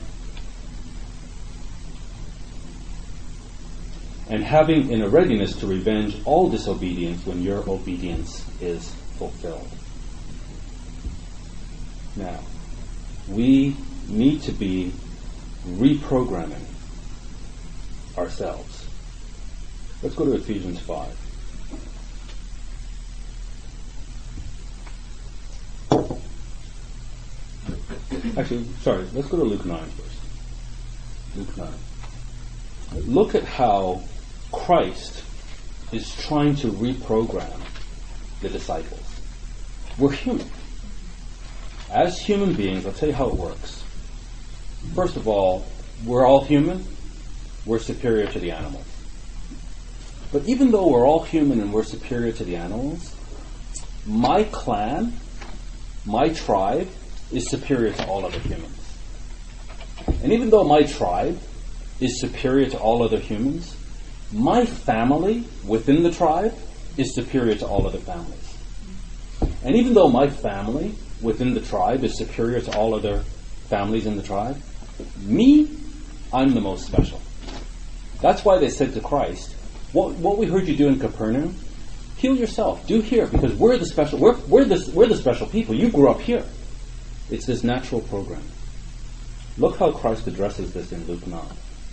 And having in a readiness to revenge all disobedience when your obedience is fulfilled. Now, we need to be reprogramming ourselves. Let's go to Ephesians 5. Actually, sorry, let's go to Luke 9 first. Luke 9. Look at how Christ is trying to reprogram the disciples. We're human. As human beings, I'll tell you how it works. First of all, we're all human. We're superior to the animals. But even though we're all human and we're superior to the animals, my clan, my tribe, is superior to all other humans. And even though my tribe is superior to all other humans, my family within the tribe is superior to all other families. And even though my family within the tribe is superior to all other families in the tribe, me, I'm the most special. That's why they said to Christ, what we heard you do in Capernaum, heal yourself, do here, because we're the special people. You grew up here. It's this natural program. Look how Christ addresses this in Luke 9.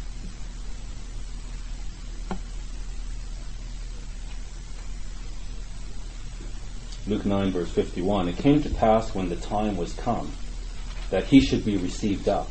Luke 9 verse 51, it came to pass when the time was come that he should be received up,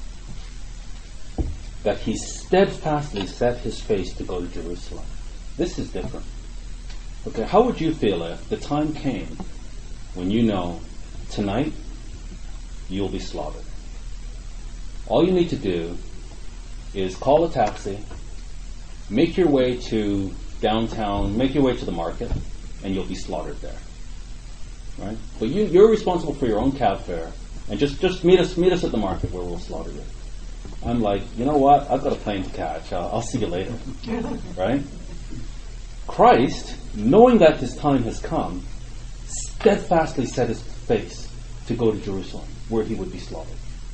that he steadfastly set his face to go to Jerusalem. This is different. Okay, how would you feel if the time came when you know tonight you'll be slaughtered? All you need to do is call a taxi, make your way to downtown, make your way to the market, and you'll be slaughtered there. Right? But you're responsible for your own cab fare, and just meet us at the market where we'll slaughter you. I'm like, you know what? I've got a plane to catch. I'll see you later. Right? Christ, knowing that his time has come, steadfastly set his face to go to Jerusalem, where he would be slaughtered.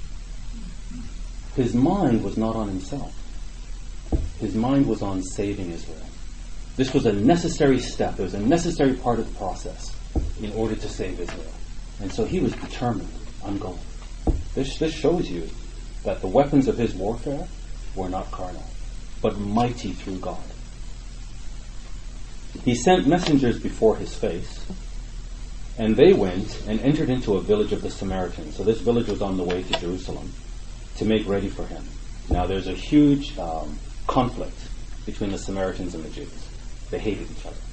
His mind was not on himself. His mind was on saving Israel. This was a necessary step. It was a necessary part of the process in order to save Israel. And so he was determined, I'm going. This shows you that the weapons of his warfare were not carnal, but mighty through God. He sent messengers before his face, and they went and entered into a village of the Samaritans. So this village was on the way to Jerusalem to make ready for him. Now there's a huge conflict between the Samaritans and the Jews. They hated each other.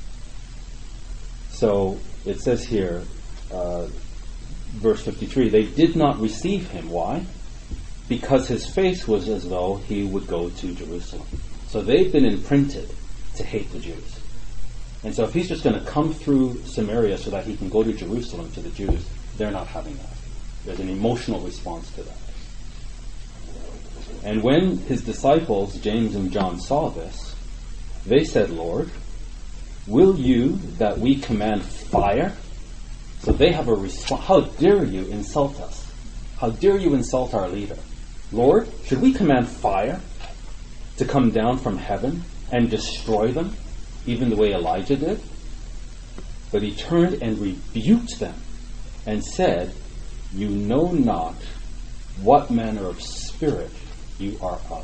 So it says here, verse 53, they did not receive him. Why? Because his face was as though he would go to Jerusalem. So they've been imprinted to hate the Jews. And so if he's just going to come through Samaria so that he can go to Jerusalem to the Jews, they're not having that. There's an emotional response to that. And when his disciples, James and John, saw this, they said, Lord, will you that we command fire? So they have a response. How dare you insult us? How dare you insult our leader? Lord, should we command fire to come down from heaven and destroy them, even the way Elijah did? But he turned and rebuked them and said, you know not what manner of spirit you are of.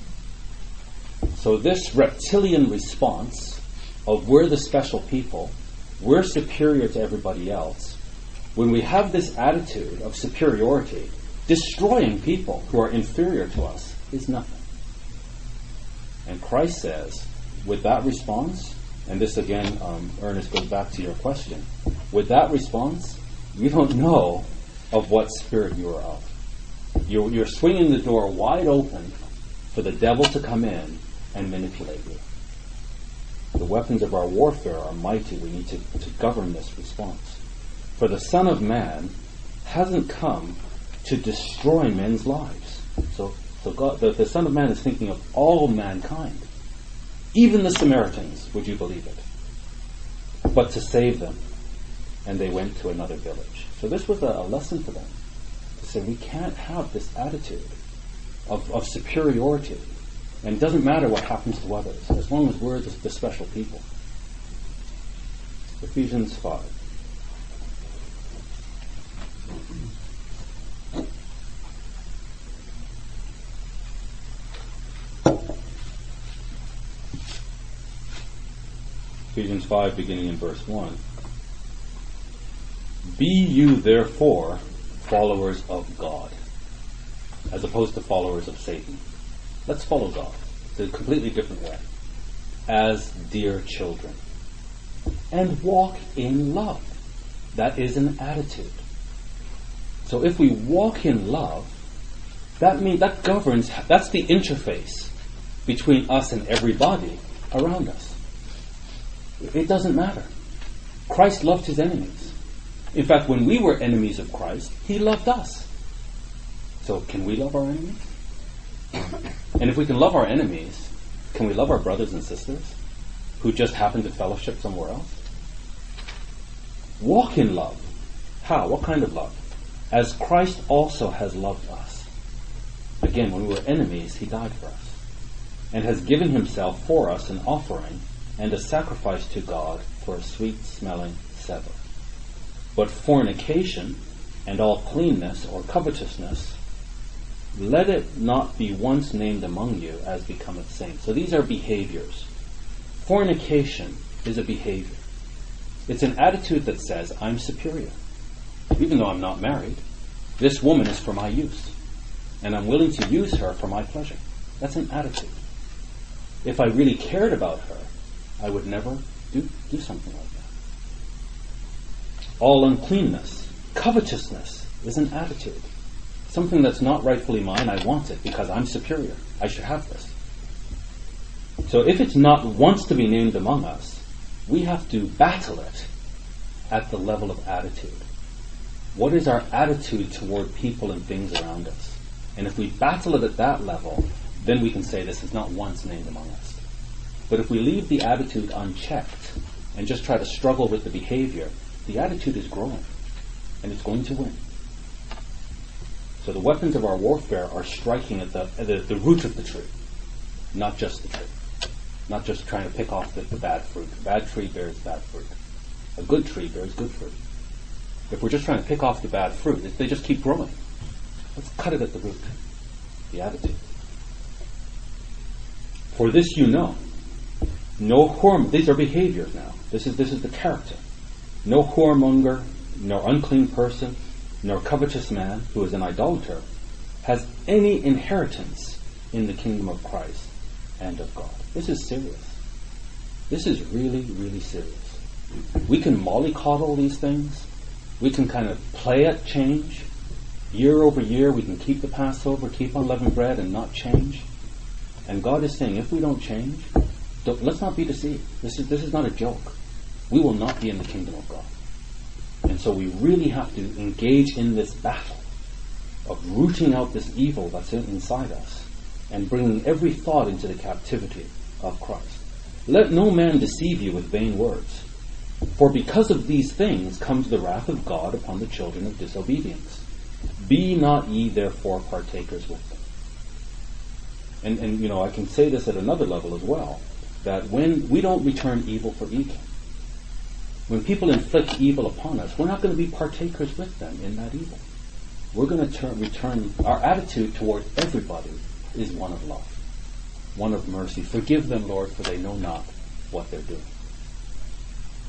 So this reptilian response of we're the special people, we're superior to everybody else, when we have this attitude of superiority, destroying people who are inferior to us is nothing. And Christ says, with that response, and this again, Ernest, goes back to your question, with that response, you don't know of what spirit you are of. You're swinging the door wide open for the devil to come in and manipulate you. The weapons of our warfare are mighty. We need to govern this response. For the Son of Man hasn't come to destroy men's lives. So God, the Son of Man is thinking of all mankind. Even the Samaritans, would you believe it? But to save them. And they went to another village. So this was a lesson for them. To say we can't have this attitude of superiority. And it doesn't matter what happens to others, as long as we're the special people. Ephesians 5. Ephesians 5, beginning in verse 1. Be you therefore followers of God, as opposed to followers of Satan. Let's follow God. It's a completely different way. As dear children. And walk in love. That is an attitude. So if we walk in love, that governs, that's the interface between us and everybody around us. It doesn't matter. Christ loved his enemies. In fact, when we were enemies of Christ, he loved us. So can we love our enemies? And if we can love our enemies, can we love our brothers and sisters who just happen to fellowship somewhere else? Walk in love. How? What kind of love? As Christ also has loved us. Again, when we were enemies, he died for us. And has given himself for us an offering and a sacrifice to God for a sweet-smelling savour. But fornication and all cleanness or covetousness, let it not be once named among you as becometh saints. So these are behaviors. Fornication is a behavior. It's an attitude that says, I'm superior. Even though I'm not married, this woman is for my use. And I'm willing to use her for my pleasure. That's an attitude. If I really cared about her, I would never do something like that. All uncleanness, covetousness is an attitude. Something that's not rightfully mine, I want it because I'm superior. I should have this. So if it's not once to be named among us, we have to battle it at the level of attitude. What is our attitude toward people and things around us? And if we battle it at that level, then we can say this is not once named among us. But if we leave the attitude unchecked and just try to struggle with the behavior, the attitude is growing and it's going to win. So the weapons of our warfare are striking at the root of the tree, not just the tree. Not just trying to pick off the bad fruit. A bad tree bears bad fruit. A good tree bears good fruit. If we're just trying to pick off the bad fruit, they just keep growing. Let's cut it at the root. The attitude. For this you know. No whore, these are behaviors now. This is the character. No whoremonger, nor unclean person, nor covetous man who is an idolater has any inheritance in the kingdom of Christ and of God. This is serious. This is really, really serious. We can mollycoddle these things. We can kind of play at change. Year over year, we can keep the Passover, keep unleavened bread, and not change. And God is saying, if we don't change, let's not be deceived. This is not a joke. We will not be in the kingdom of God. And so we really have to engage in this battle of rooting out this evil that's inside us and bringing every thought into the captivity of Christ. Let no man deceive you with vain words. For because of these things comes the wrath of God upon the children of disobedience. Be not ye therefore partakers with them. And I can say this at another level as well, that when we don't return evil for evil, when people inflict evil upon us, we're not going to be partakers with them in that evil. We're going to return, our attitude toward everybody is one of love, one of mercy. Forgive them, Lord, for they know not what they're doing.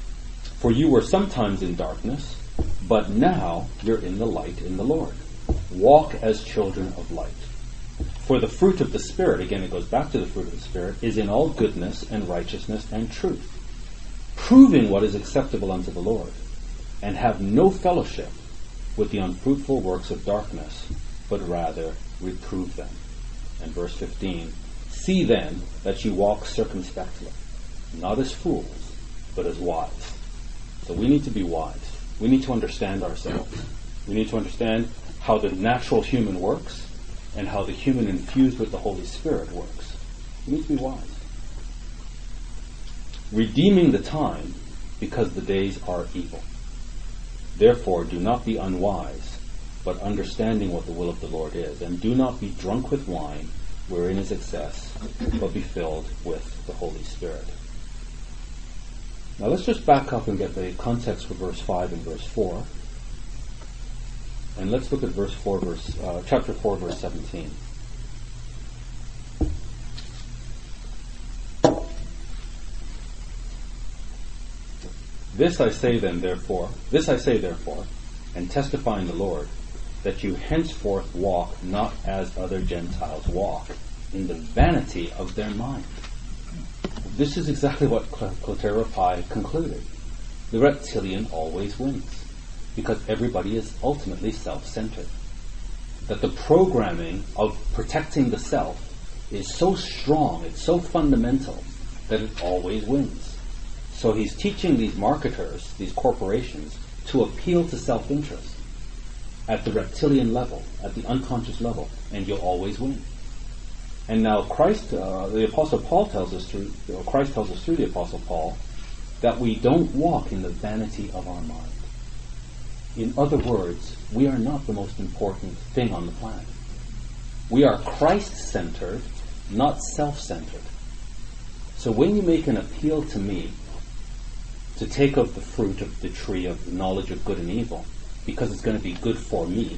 For you were sometimes in darkness, but now you're in the light in the Lord. walk as children of light. For the fruit of the Spirit, again it goes back to the fruit of the Spirit, is in all goodness and righteousness and truth, proving what is acceptable unto the Lord, and have no fellowship with the unfruitful works of darkness, but rather reprove them. And verse 15, see then that you walk circumspectly, not as fools, but as wise. So we need to be wise. We need to understand ourselves. We need to understand how the natural human works and how the human infused with the Holy Spirit works. We need to be wise. Redeeming the time, because the days are evil. Therefore, do not be unwise, but understanding what the will of the Lord is. And do not be drunk with wine, wherein is excess, but be filled with the Holy Spirit. Now let's just back up and get the context for verse 5 and verse 4. And let's look at chapter 4, verse 17. This I say therefore, and testify in the Lord, that you henceforth walk not as other Gentiles walk, in the vanity of their mind. This is exactly what Clotaire Pi concluded. The reptilian always wins, because everybody is ultimately self-centered. That the programming of protecting the self is so strong, it's so fundamental, that it always wins. So he's teaching these marketers, these corporations, to appeal to self-interest at the reptilian level, at the unconscious level, and you'll always win. And now Christ, the Apostle Paul tells us through the Apostle Paul, that we don't walk in the vanity of our mind. In other words, we are not the most important thing on the planet. We are Christ-centered, not self-centered. So when you make an appeal to me to take of the fruit of the tree of the knowledge of good and evil, because it's going to be good for me,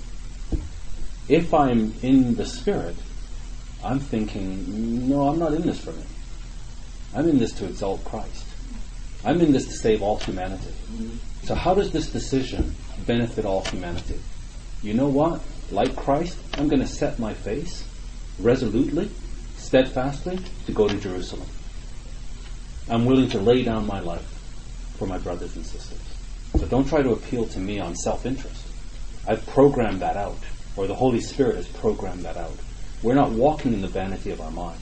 if I'm in the Spirit, I'm thinking, no, I'm not in this for me. I'm in this to exalt Christ. I'm in this to save all humanity. So how does this decision benefit all humanity? You know what? Like Christ, I'm going to set my face resolutely, steadfastly, to go to Jerusalem. I'm willing to lay down my life for my brothers and sisters. So don't try to appeal to me on self-interest. I've programmed that out, or the Holy Spirit has programmed that out. We're not walking in the vanity of our mind.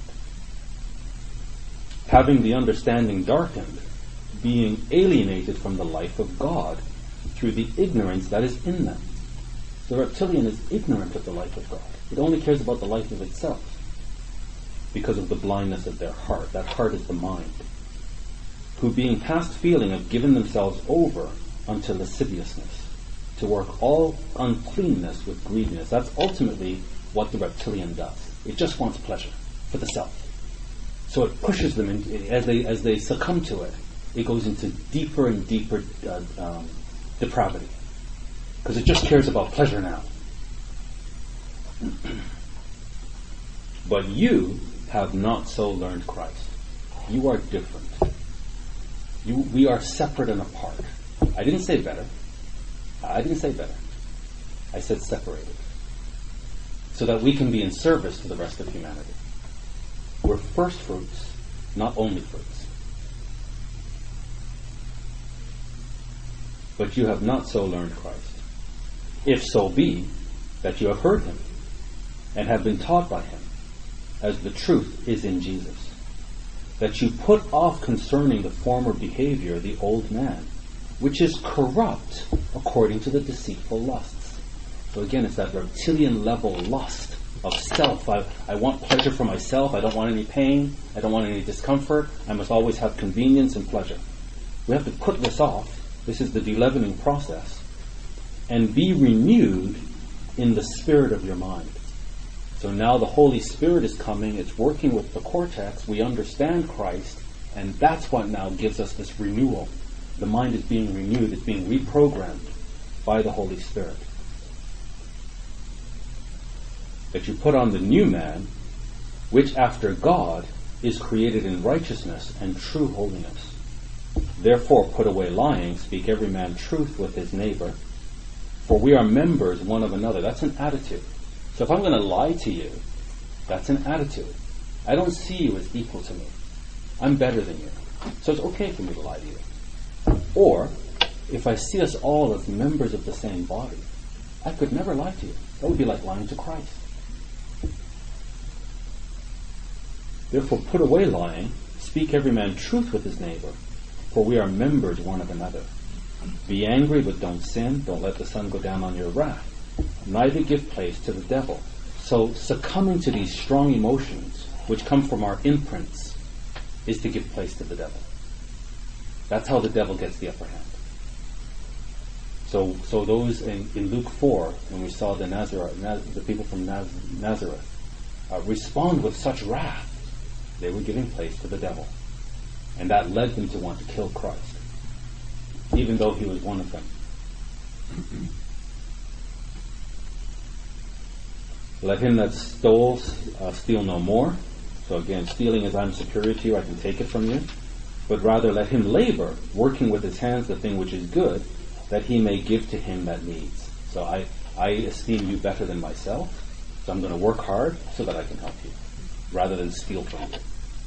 Having the understanding darkened, being alienated from the life of God through the ignorance that is in them. The reptilian is ignorant of the life of God. It only cares about the life of itself because of the blindness of their heart. That heart is the mind. Who being past feeling have given themselves over unto lasciviousness, to work all uncleanness with greediness. That's ultimately what the reptilian does. It just wants pleasure for the self. So it pushes them, as they succumb to it, it goes into deeper and deeper depravity. Because it just cares about pleasure now. But you have not so learned Christ. You are different. We are separate and apart. I didn't say better. I said separated. So that we can be in service to the rest of humanity. We're first fruits, not only fruits. But you have not so learned Christ. If so be that you have heard him and have been taught by him, as the truth is in Jesus, that you put off concerning the former behavior the old man, which is corrupt according to the deceitful lusts. So again, it's that reptilian level lust of self. I want pleasure for myself. I don't want any pain. I don't want any discomfort. I must always have convenience and pleasure. We have to put this off. This is the de-leavening process. And be renewed in the spirit of your mind. So now the Holy Spirit is coming. It's working with the cortex. We understand Christ. And that's what now gives us this renewal. The mind is being renewed. It's being reprogrammed by the Holy Spirit. That you put on the new man, which after God is created in righteousness and true holiness. Therefore put away lying, speak every man truth with his neighbor, For we are members one of another. That's an attitude. So if I'm going to lie to you, that's an attitude. I don't see you as equal to me. I'm better than you. So it's okay for me to lie to you. Or, if I see us all as members of the same body, I could never lie to you. That would be like lying to Christ. Therefore, put away lying. Speak every man truth with his neighbor. For we are members one of another. Be angry, but don't sin. Don't let the sun go down on your wrath. Neither give place to the devil. So succumbing to these strong emotions, which come from our imprints, is to give place to the devil. That's how the devil gets the upper hand. So those in Luke 4, when we saw the people from Nazareth respond with such wrath, they were giving place to the devil. And that led them to want to kill Christ, even though he was one of them. Let him that stole steal no more. So again, stealing is I'm superior to you, I can take it from you. But rather let him labor, working with his hands the thing which is good, that he may give to him that needs. So I esteem you better than myself, so I'm going to work hard so that I can help you, rather than steal from you.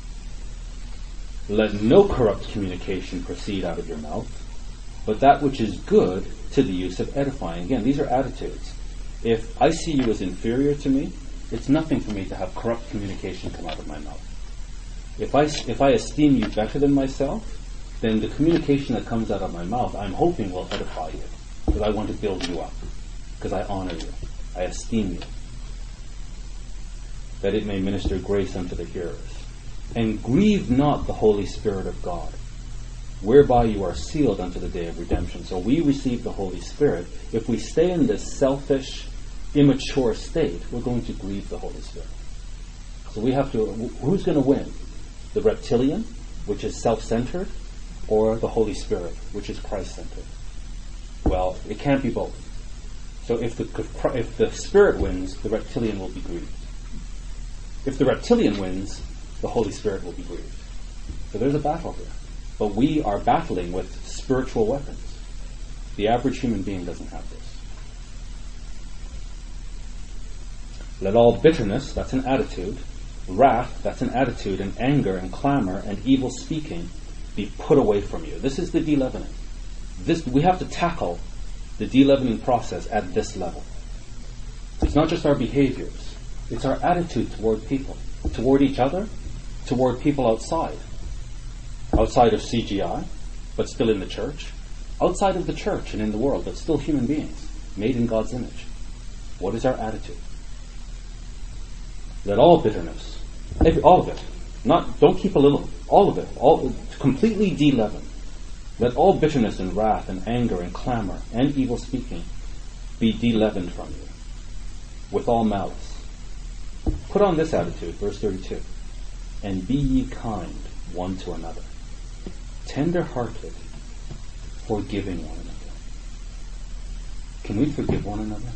Let no corrupt communication proceed out of your mouth, but that which is good to the use of edifying. Again, these are attitudes. If I see you as inferior to me, it's nothing for me to have corrupt communication come out of my mouth. If I esteem you better than myself, then the communication that comes out of my mouth, I'm hoping will edify you, because I want to build you up, because I honor you, I esteem you, that it may minister grace unto the hearers. And grieve not the Holy Spirit of God, whereby you are sealed unto the day of redemption. So we receive the Holy Spirit. If we stay in this selfish, immature state, we're going to grieve the Holy Spirit. So we have to, who's going to win? The reptilian, which is self-centered, or the Holy Spirit, which is Christ-centered? Well, it can't be both. So if the Spirit wins, the reptilian will be grieved. If the reptilian wins, the Holy Spirit will be grieved. So there's a battle here. But we are battling with spiritual weapons. The average human being doesn't have this. Let all bitterness, that's an attitude, wrath, that's an attitude, and anger and clamor and evil speaking be put away from you. This is the de-leavening. We have to tackle the de-leavening process at this level. It's not just our behaviors. It's our attitude toward people, toward each other, toward people outside of CGI, but still in the church, outside of the church and in the world, but still human beings, made in God's image. What is our attitude? Let all bitterness, all of it, don't keep a little, all of it, completely de-leaven. Let all bitterness and wrath and anger and clamor and evil speaking be de-leavened from you, with all malice. Put on this attitude, verse 32, and be ye kind one to another, tender-hearted, forgiving one another. Can we forgive one another?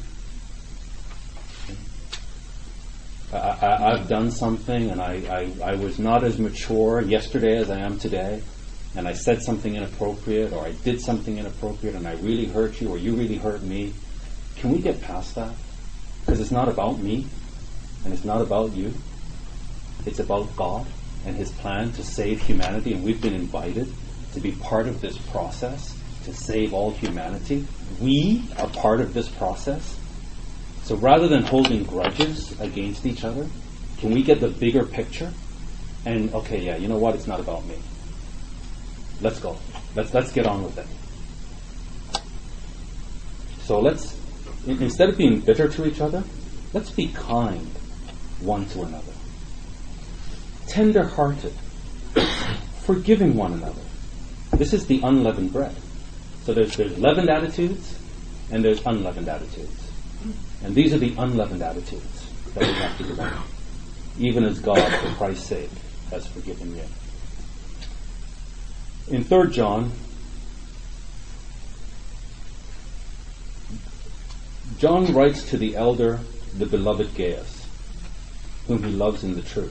I've done something, and I was not as mature yesterday as I am today, and I said something inappropriate, or I did something inappropriate, and I really hurt you, or you really hurt me. Can we get past that? Because it's not about me, and it's not about you. It's about God and His plan to save humanity, and we've been invited to be part of this process to save all humanity. We are part of this process. So rather than holding grudges against each other, can we get the bigger picture? And okay, yeah, you know what? It's not about me. Let's go. Let's get on with it. So instead of being bitter to each other, let's be kind one to another. Tender-hearted, forgiving one another. This is the unleavened bread. So there's leavened attitudes and there's unleavened attitudes. And these are the unleavened attitudes that we have to develop. Even as God, for Christ's sake, has forgiven you. In 3 John, John writes to the elder, the beloved Gaius, whom he loves in the truth.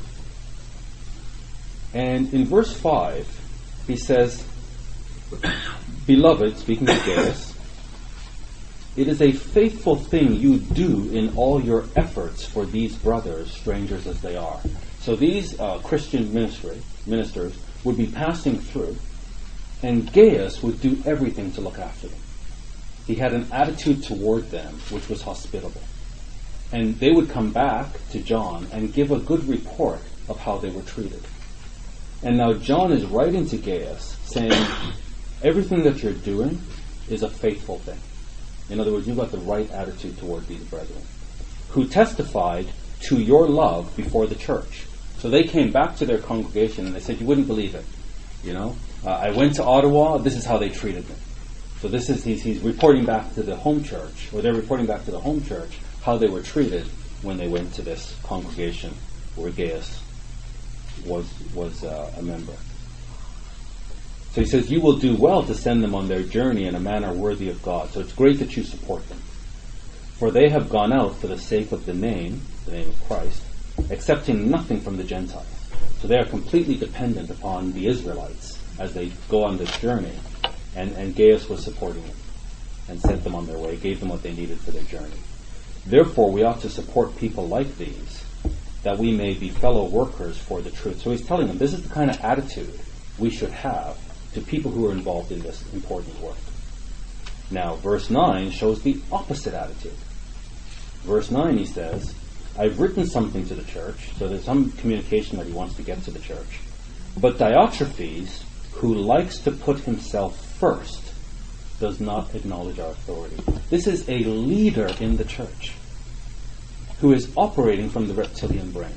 And in verse 5, he says, Beloved, speaking of Gaius, it is a faithful thing you do in all your efforts for these brothers, strangers as they are. So these Christian ministers would be passing through, and Gaius would do everything to look after them. He had an attitude toward them which was hospitable. And they would come back to John and give a good report of how they were treated. And now John is writing to Gaius saying, everything that you're doing is a faithful thing. In other words, you've got the right attitude toward these brethren, who testified to your love before the church. So they came back to their congregation and they said, you wouldn't believe it. I went to Ottawa, this is how they treated me. So this is, he's reporting back to the home church, or they're reporting back to the home church, how they were treated when they went to this congregation where Gaius was a member. So he says, you will do well to send them on their journey in a manner worthy of God. So it's great that you support them. For they have gone out for the sake of the name of Christ, accepting nothing from the Gentiles. So they are completely dependent upon the Israelites as they go on this journey. And Gaius was supporting them and sent them on their way, gave them what they needed for their journey. Therefore, we ought to support people like these, that we may be fellow workers for the truth. So he's telling them, this is the kind of attitude we should have to people who are involved in this important work. Now, verse 9 shows the opposite attitude. Verse 9, he says, I've written something to the church, so there's some communication that he wants to get to the church. But Diotrephes, who likes to put himself first, does not acknowledge our authority. This is a leader in the church who is operating from the reptilian brain.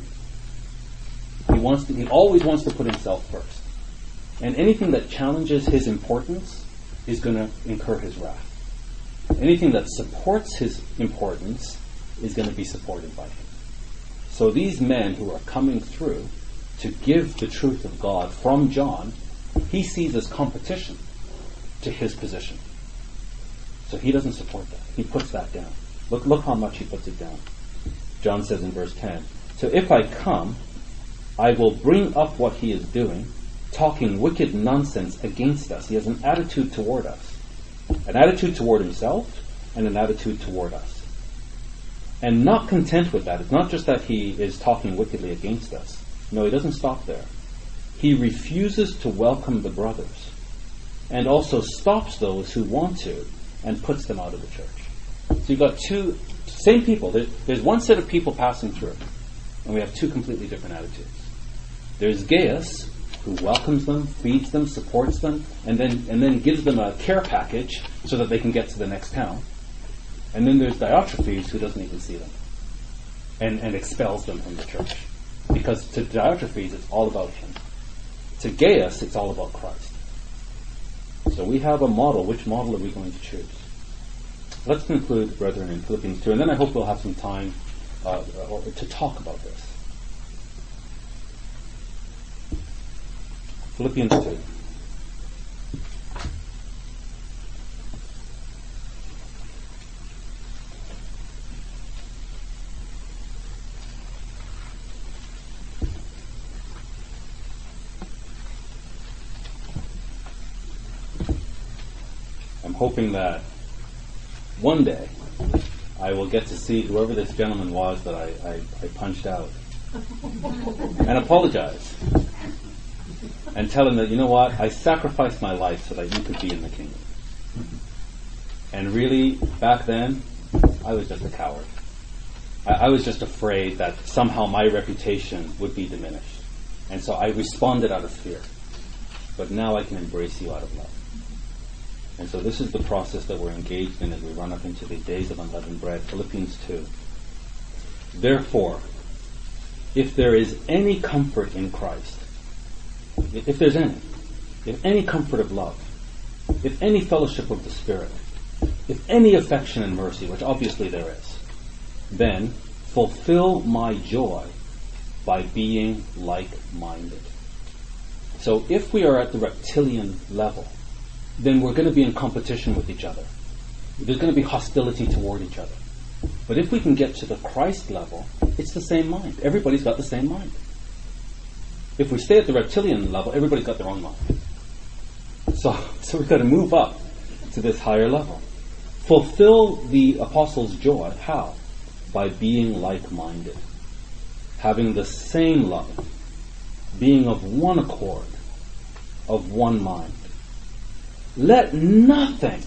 He always wants to put himself first. And anything that challenges his importance is going to incur his wrath. Anything that supports his importance is going to be supported by him. So these men who are coming through to give the truth of God from John, he sees as competition to his position. So he doesn't support that. He puts that down. Look how much he puts it down. John says in verse 10, so if I come, I will bring up what he is doing, talking wicked nonsense against us. He has an attitude toward us. An attitude toward himself and an attitude toward us. And not content with that. It's not just that he is talking wickedly against us. No, he doesn't stop there. He refuses to welcome the brothers and also stops those who want to and puts them out of the church. So you've got two, same people. There's one set of people passing through, and we have two completely different attitudes. There's Gaius, who welcomes them, feeds them, supports them, and then gives them a care package so that they can get to the next town. And then there's Diotrephes, who doesn't even see them and expels them from the church. Because to Diotrephes, it's all about him. To Gaius, it's all about Christ. So we have a model. Which model are we going to choose? Let's conclude, brethren, in Philippians 2, and then I hope we'll have some time to talk about this. Philippians 2. I'm hoping that one day I will get to see whoever this gentleman was that I punched out and apologize and tell him that, you know what, I sacrificed my life so that you could be in the kingdom. And really, back then, I was just a coward. I was just afraid that somehow my reputation would be diminished. And so I responded out of fear. But now I can embrace you out of love. And so this is the process that we're engaged in as we run up into the days of unleavened bread. Philippians 2. Therefore, if there is any comfort in Christ, if there's any comfort of love, if any fellowship of the Spirit, if any affection and mercy, which obviously there is, then fulfill my joy by being like-minded. So if we are at the reptilian level, then we're going to be in competition with each other. There's going to be hostility toward each other. But if we can get to the Christ level, it's the same mind. Everybody's got the same mind. If we stay at the reptilian level, everybody's got their own mind. So we've got to move up to this higher level. Fulfill the apostles' joy. How? By being like-minded, having the same love, being of one accord, of one mind. Let nothing,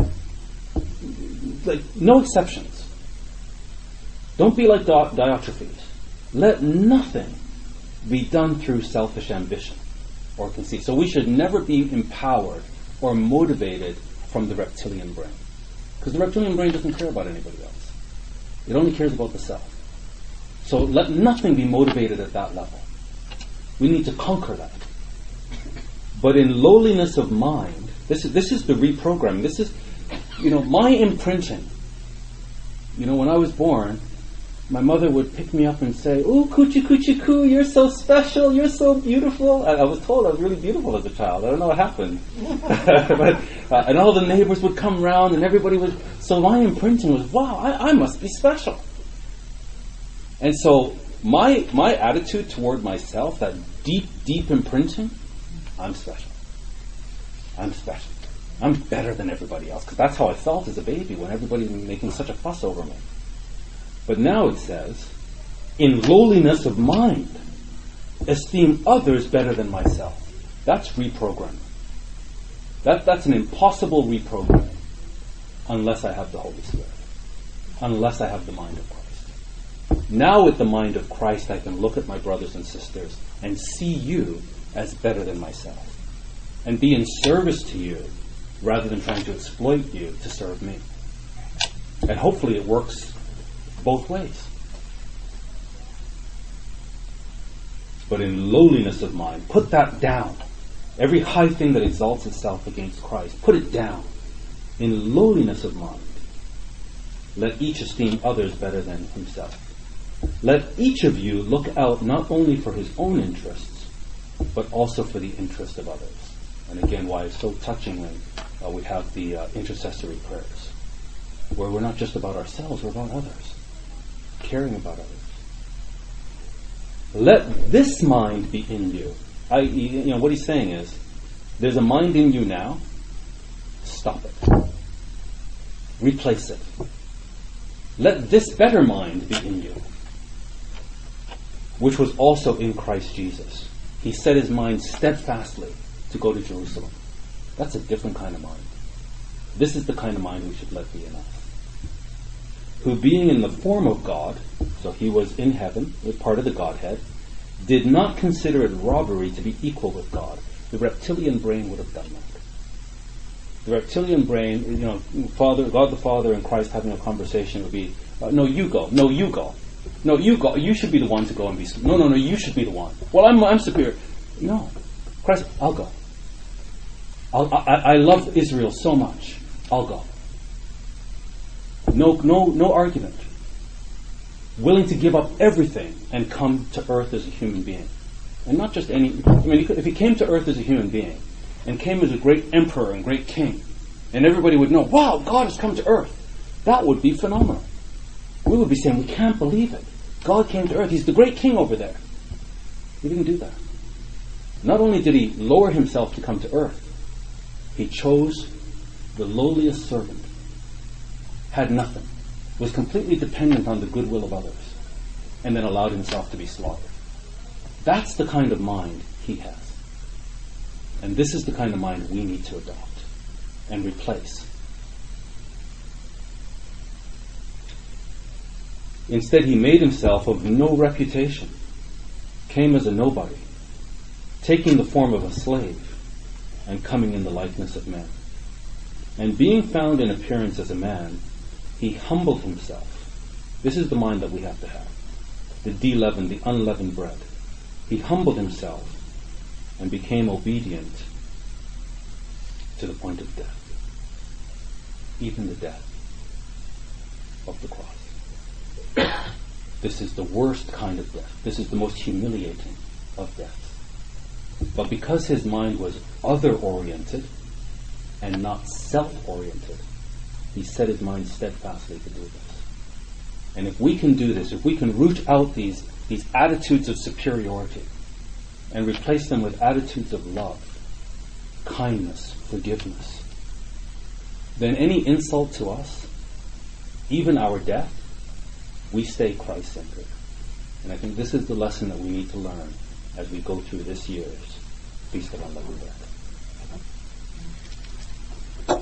no exceptions. Don't be like Diotrephes. Let nothing be done through selfish ambition or conceit. So we should never be empowered or motivated from the reptilian brain. Because the reptilian brain doesn't care about anybody else. It only cares about the self. So let nothing be motivated at that level. We need to conquer that. But in lowliness of mind, this is the reprogramming. This is, my imprinting. When I was born, my mother would pick me up and say, "Ooh, coochie coochie coo, you're so special, you're so beautiful." I was told I was really beautiful as a child. I don't know what happened. And all the neighbors would come round and everybody would... So my imprinting was, wow, I must be special. And so my attitude toward myself, that deep, deep imprinting, I'm special. I'm special. I'm better than everybody else. Because that's how I felt as a baby when everybody was making such a fuss over me. But now it says, in lowliness of mind, esteem others better than myself. That's reprogramming. That's an impossible reprogramming unless I have the Holy Spirit. Unless I have the mind of Christ. Now with the mind of Christ, I can look at my brothers and sisters and see you as better than myself. And be in service to you rather than trying to exploit you to serve me. And hopefully it works both ways. But in lowliness of mind, put that down. Every high thing that exalts itself against Christ, put it down. In lowliness of mind, let each esteem others better than himself. Let each of you look out not only for his own interests, but also for the interest of others. And again, why it's so touchingly we have the intercessory prayers, where we're not just about ourselves, we're about others, caring about others. Let this mind be in you. What he's saying is, there's a mind in you now. Stop it. Replace it. Let this better mind be in you, which was also in Christ Jesus. He set his mind steadfastly to go to Jerusalem. That's a different kind of mind. This is the kind of mind we should let be in us. Who being in the form of God, so he was in heaven, part of the Godhead, did not consider it robbery to be equal with God. The reptilian brain would have done that. The reptilian brain, God the Father and Christ having a conversation would be, no, you go. No, you go. No, you go. You should be the one to go and be... No, you should be the one. Well, I'm superior. No. Christ, I'll go. I love Israel so much. I'll go. No argument. Willing to give up everything and come to earth as a human being. And not just any... if he came to earth as a human being and came as a great emperor and great king, and everybody would know, wow, God has come to earth, that would be phenomenal. We would be saying, we can't believe it. God came to earth. He's the great king over there. He didn't do that. Not only did he lower himself to come to earth, he chose the lowliest servant, had nothing, was completely dependent on the goodwill of others, and then allowed himself to be slaughtered. That's the kind of mind he has. And this is the kind of mind we need to adopt and replace. Instead, he made himself of no reputation, came as a nobody, taking the form of a slave, and coming in the likeness of men. And being found in appearance as a man, he humbled himself. This is the mind that we have to have. The de-leavened, the unleavened bread. He humbled himself and became obedient to the point of death. Even the death of the cross. This is the worst kind of death. This is the most humiliating of deaths. But because his mind was other-oriented and not self-oriented, he set his mind steadfastly to do this. And if we can do this, if we can root out these attitudes of superiority and replace them with attitudes of love, kindness, forgiveness, then any insult to us, even our death, we stay Christ-centered. And I think this is the lesson that we need to learn as we go through this year's Feast of Unleavened Bread.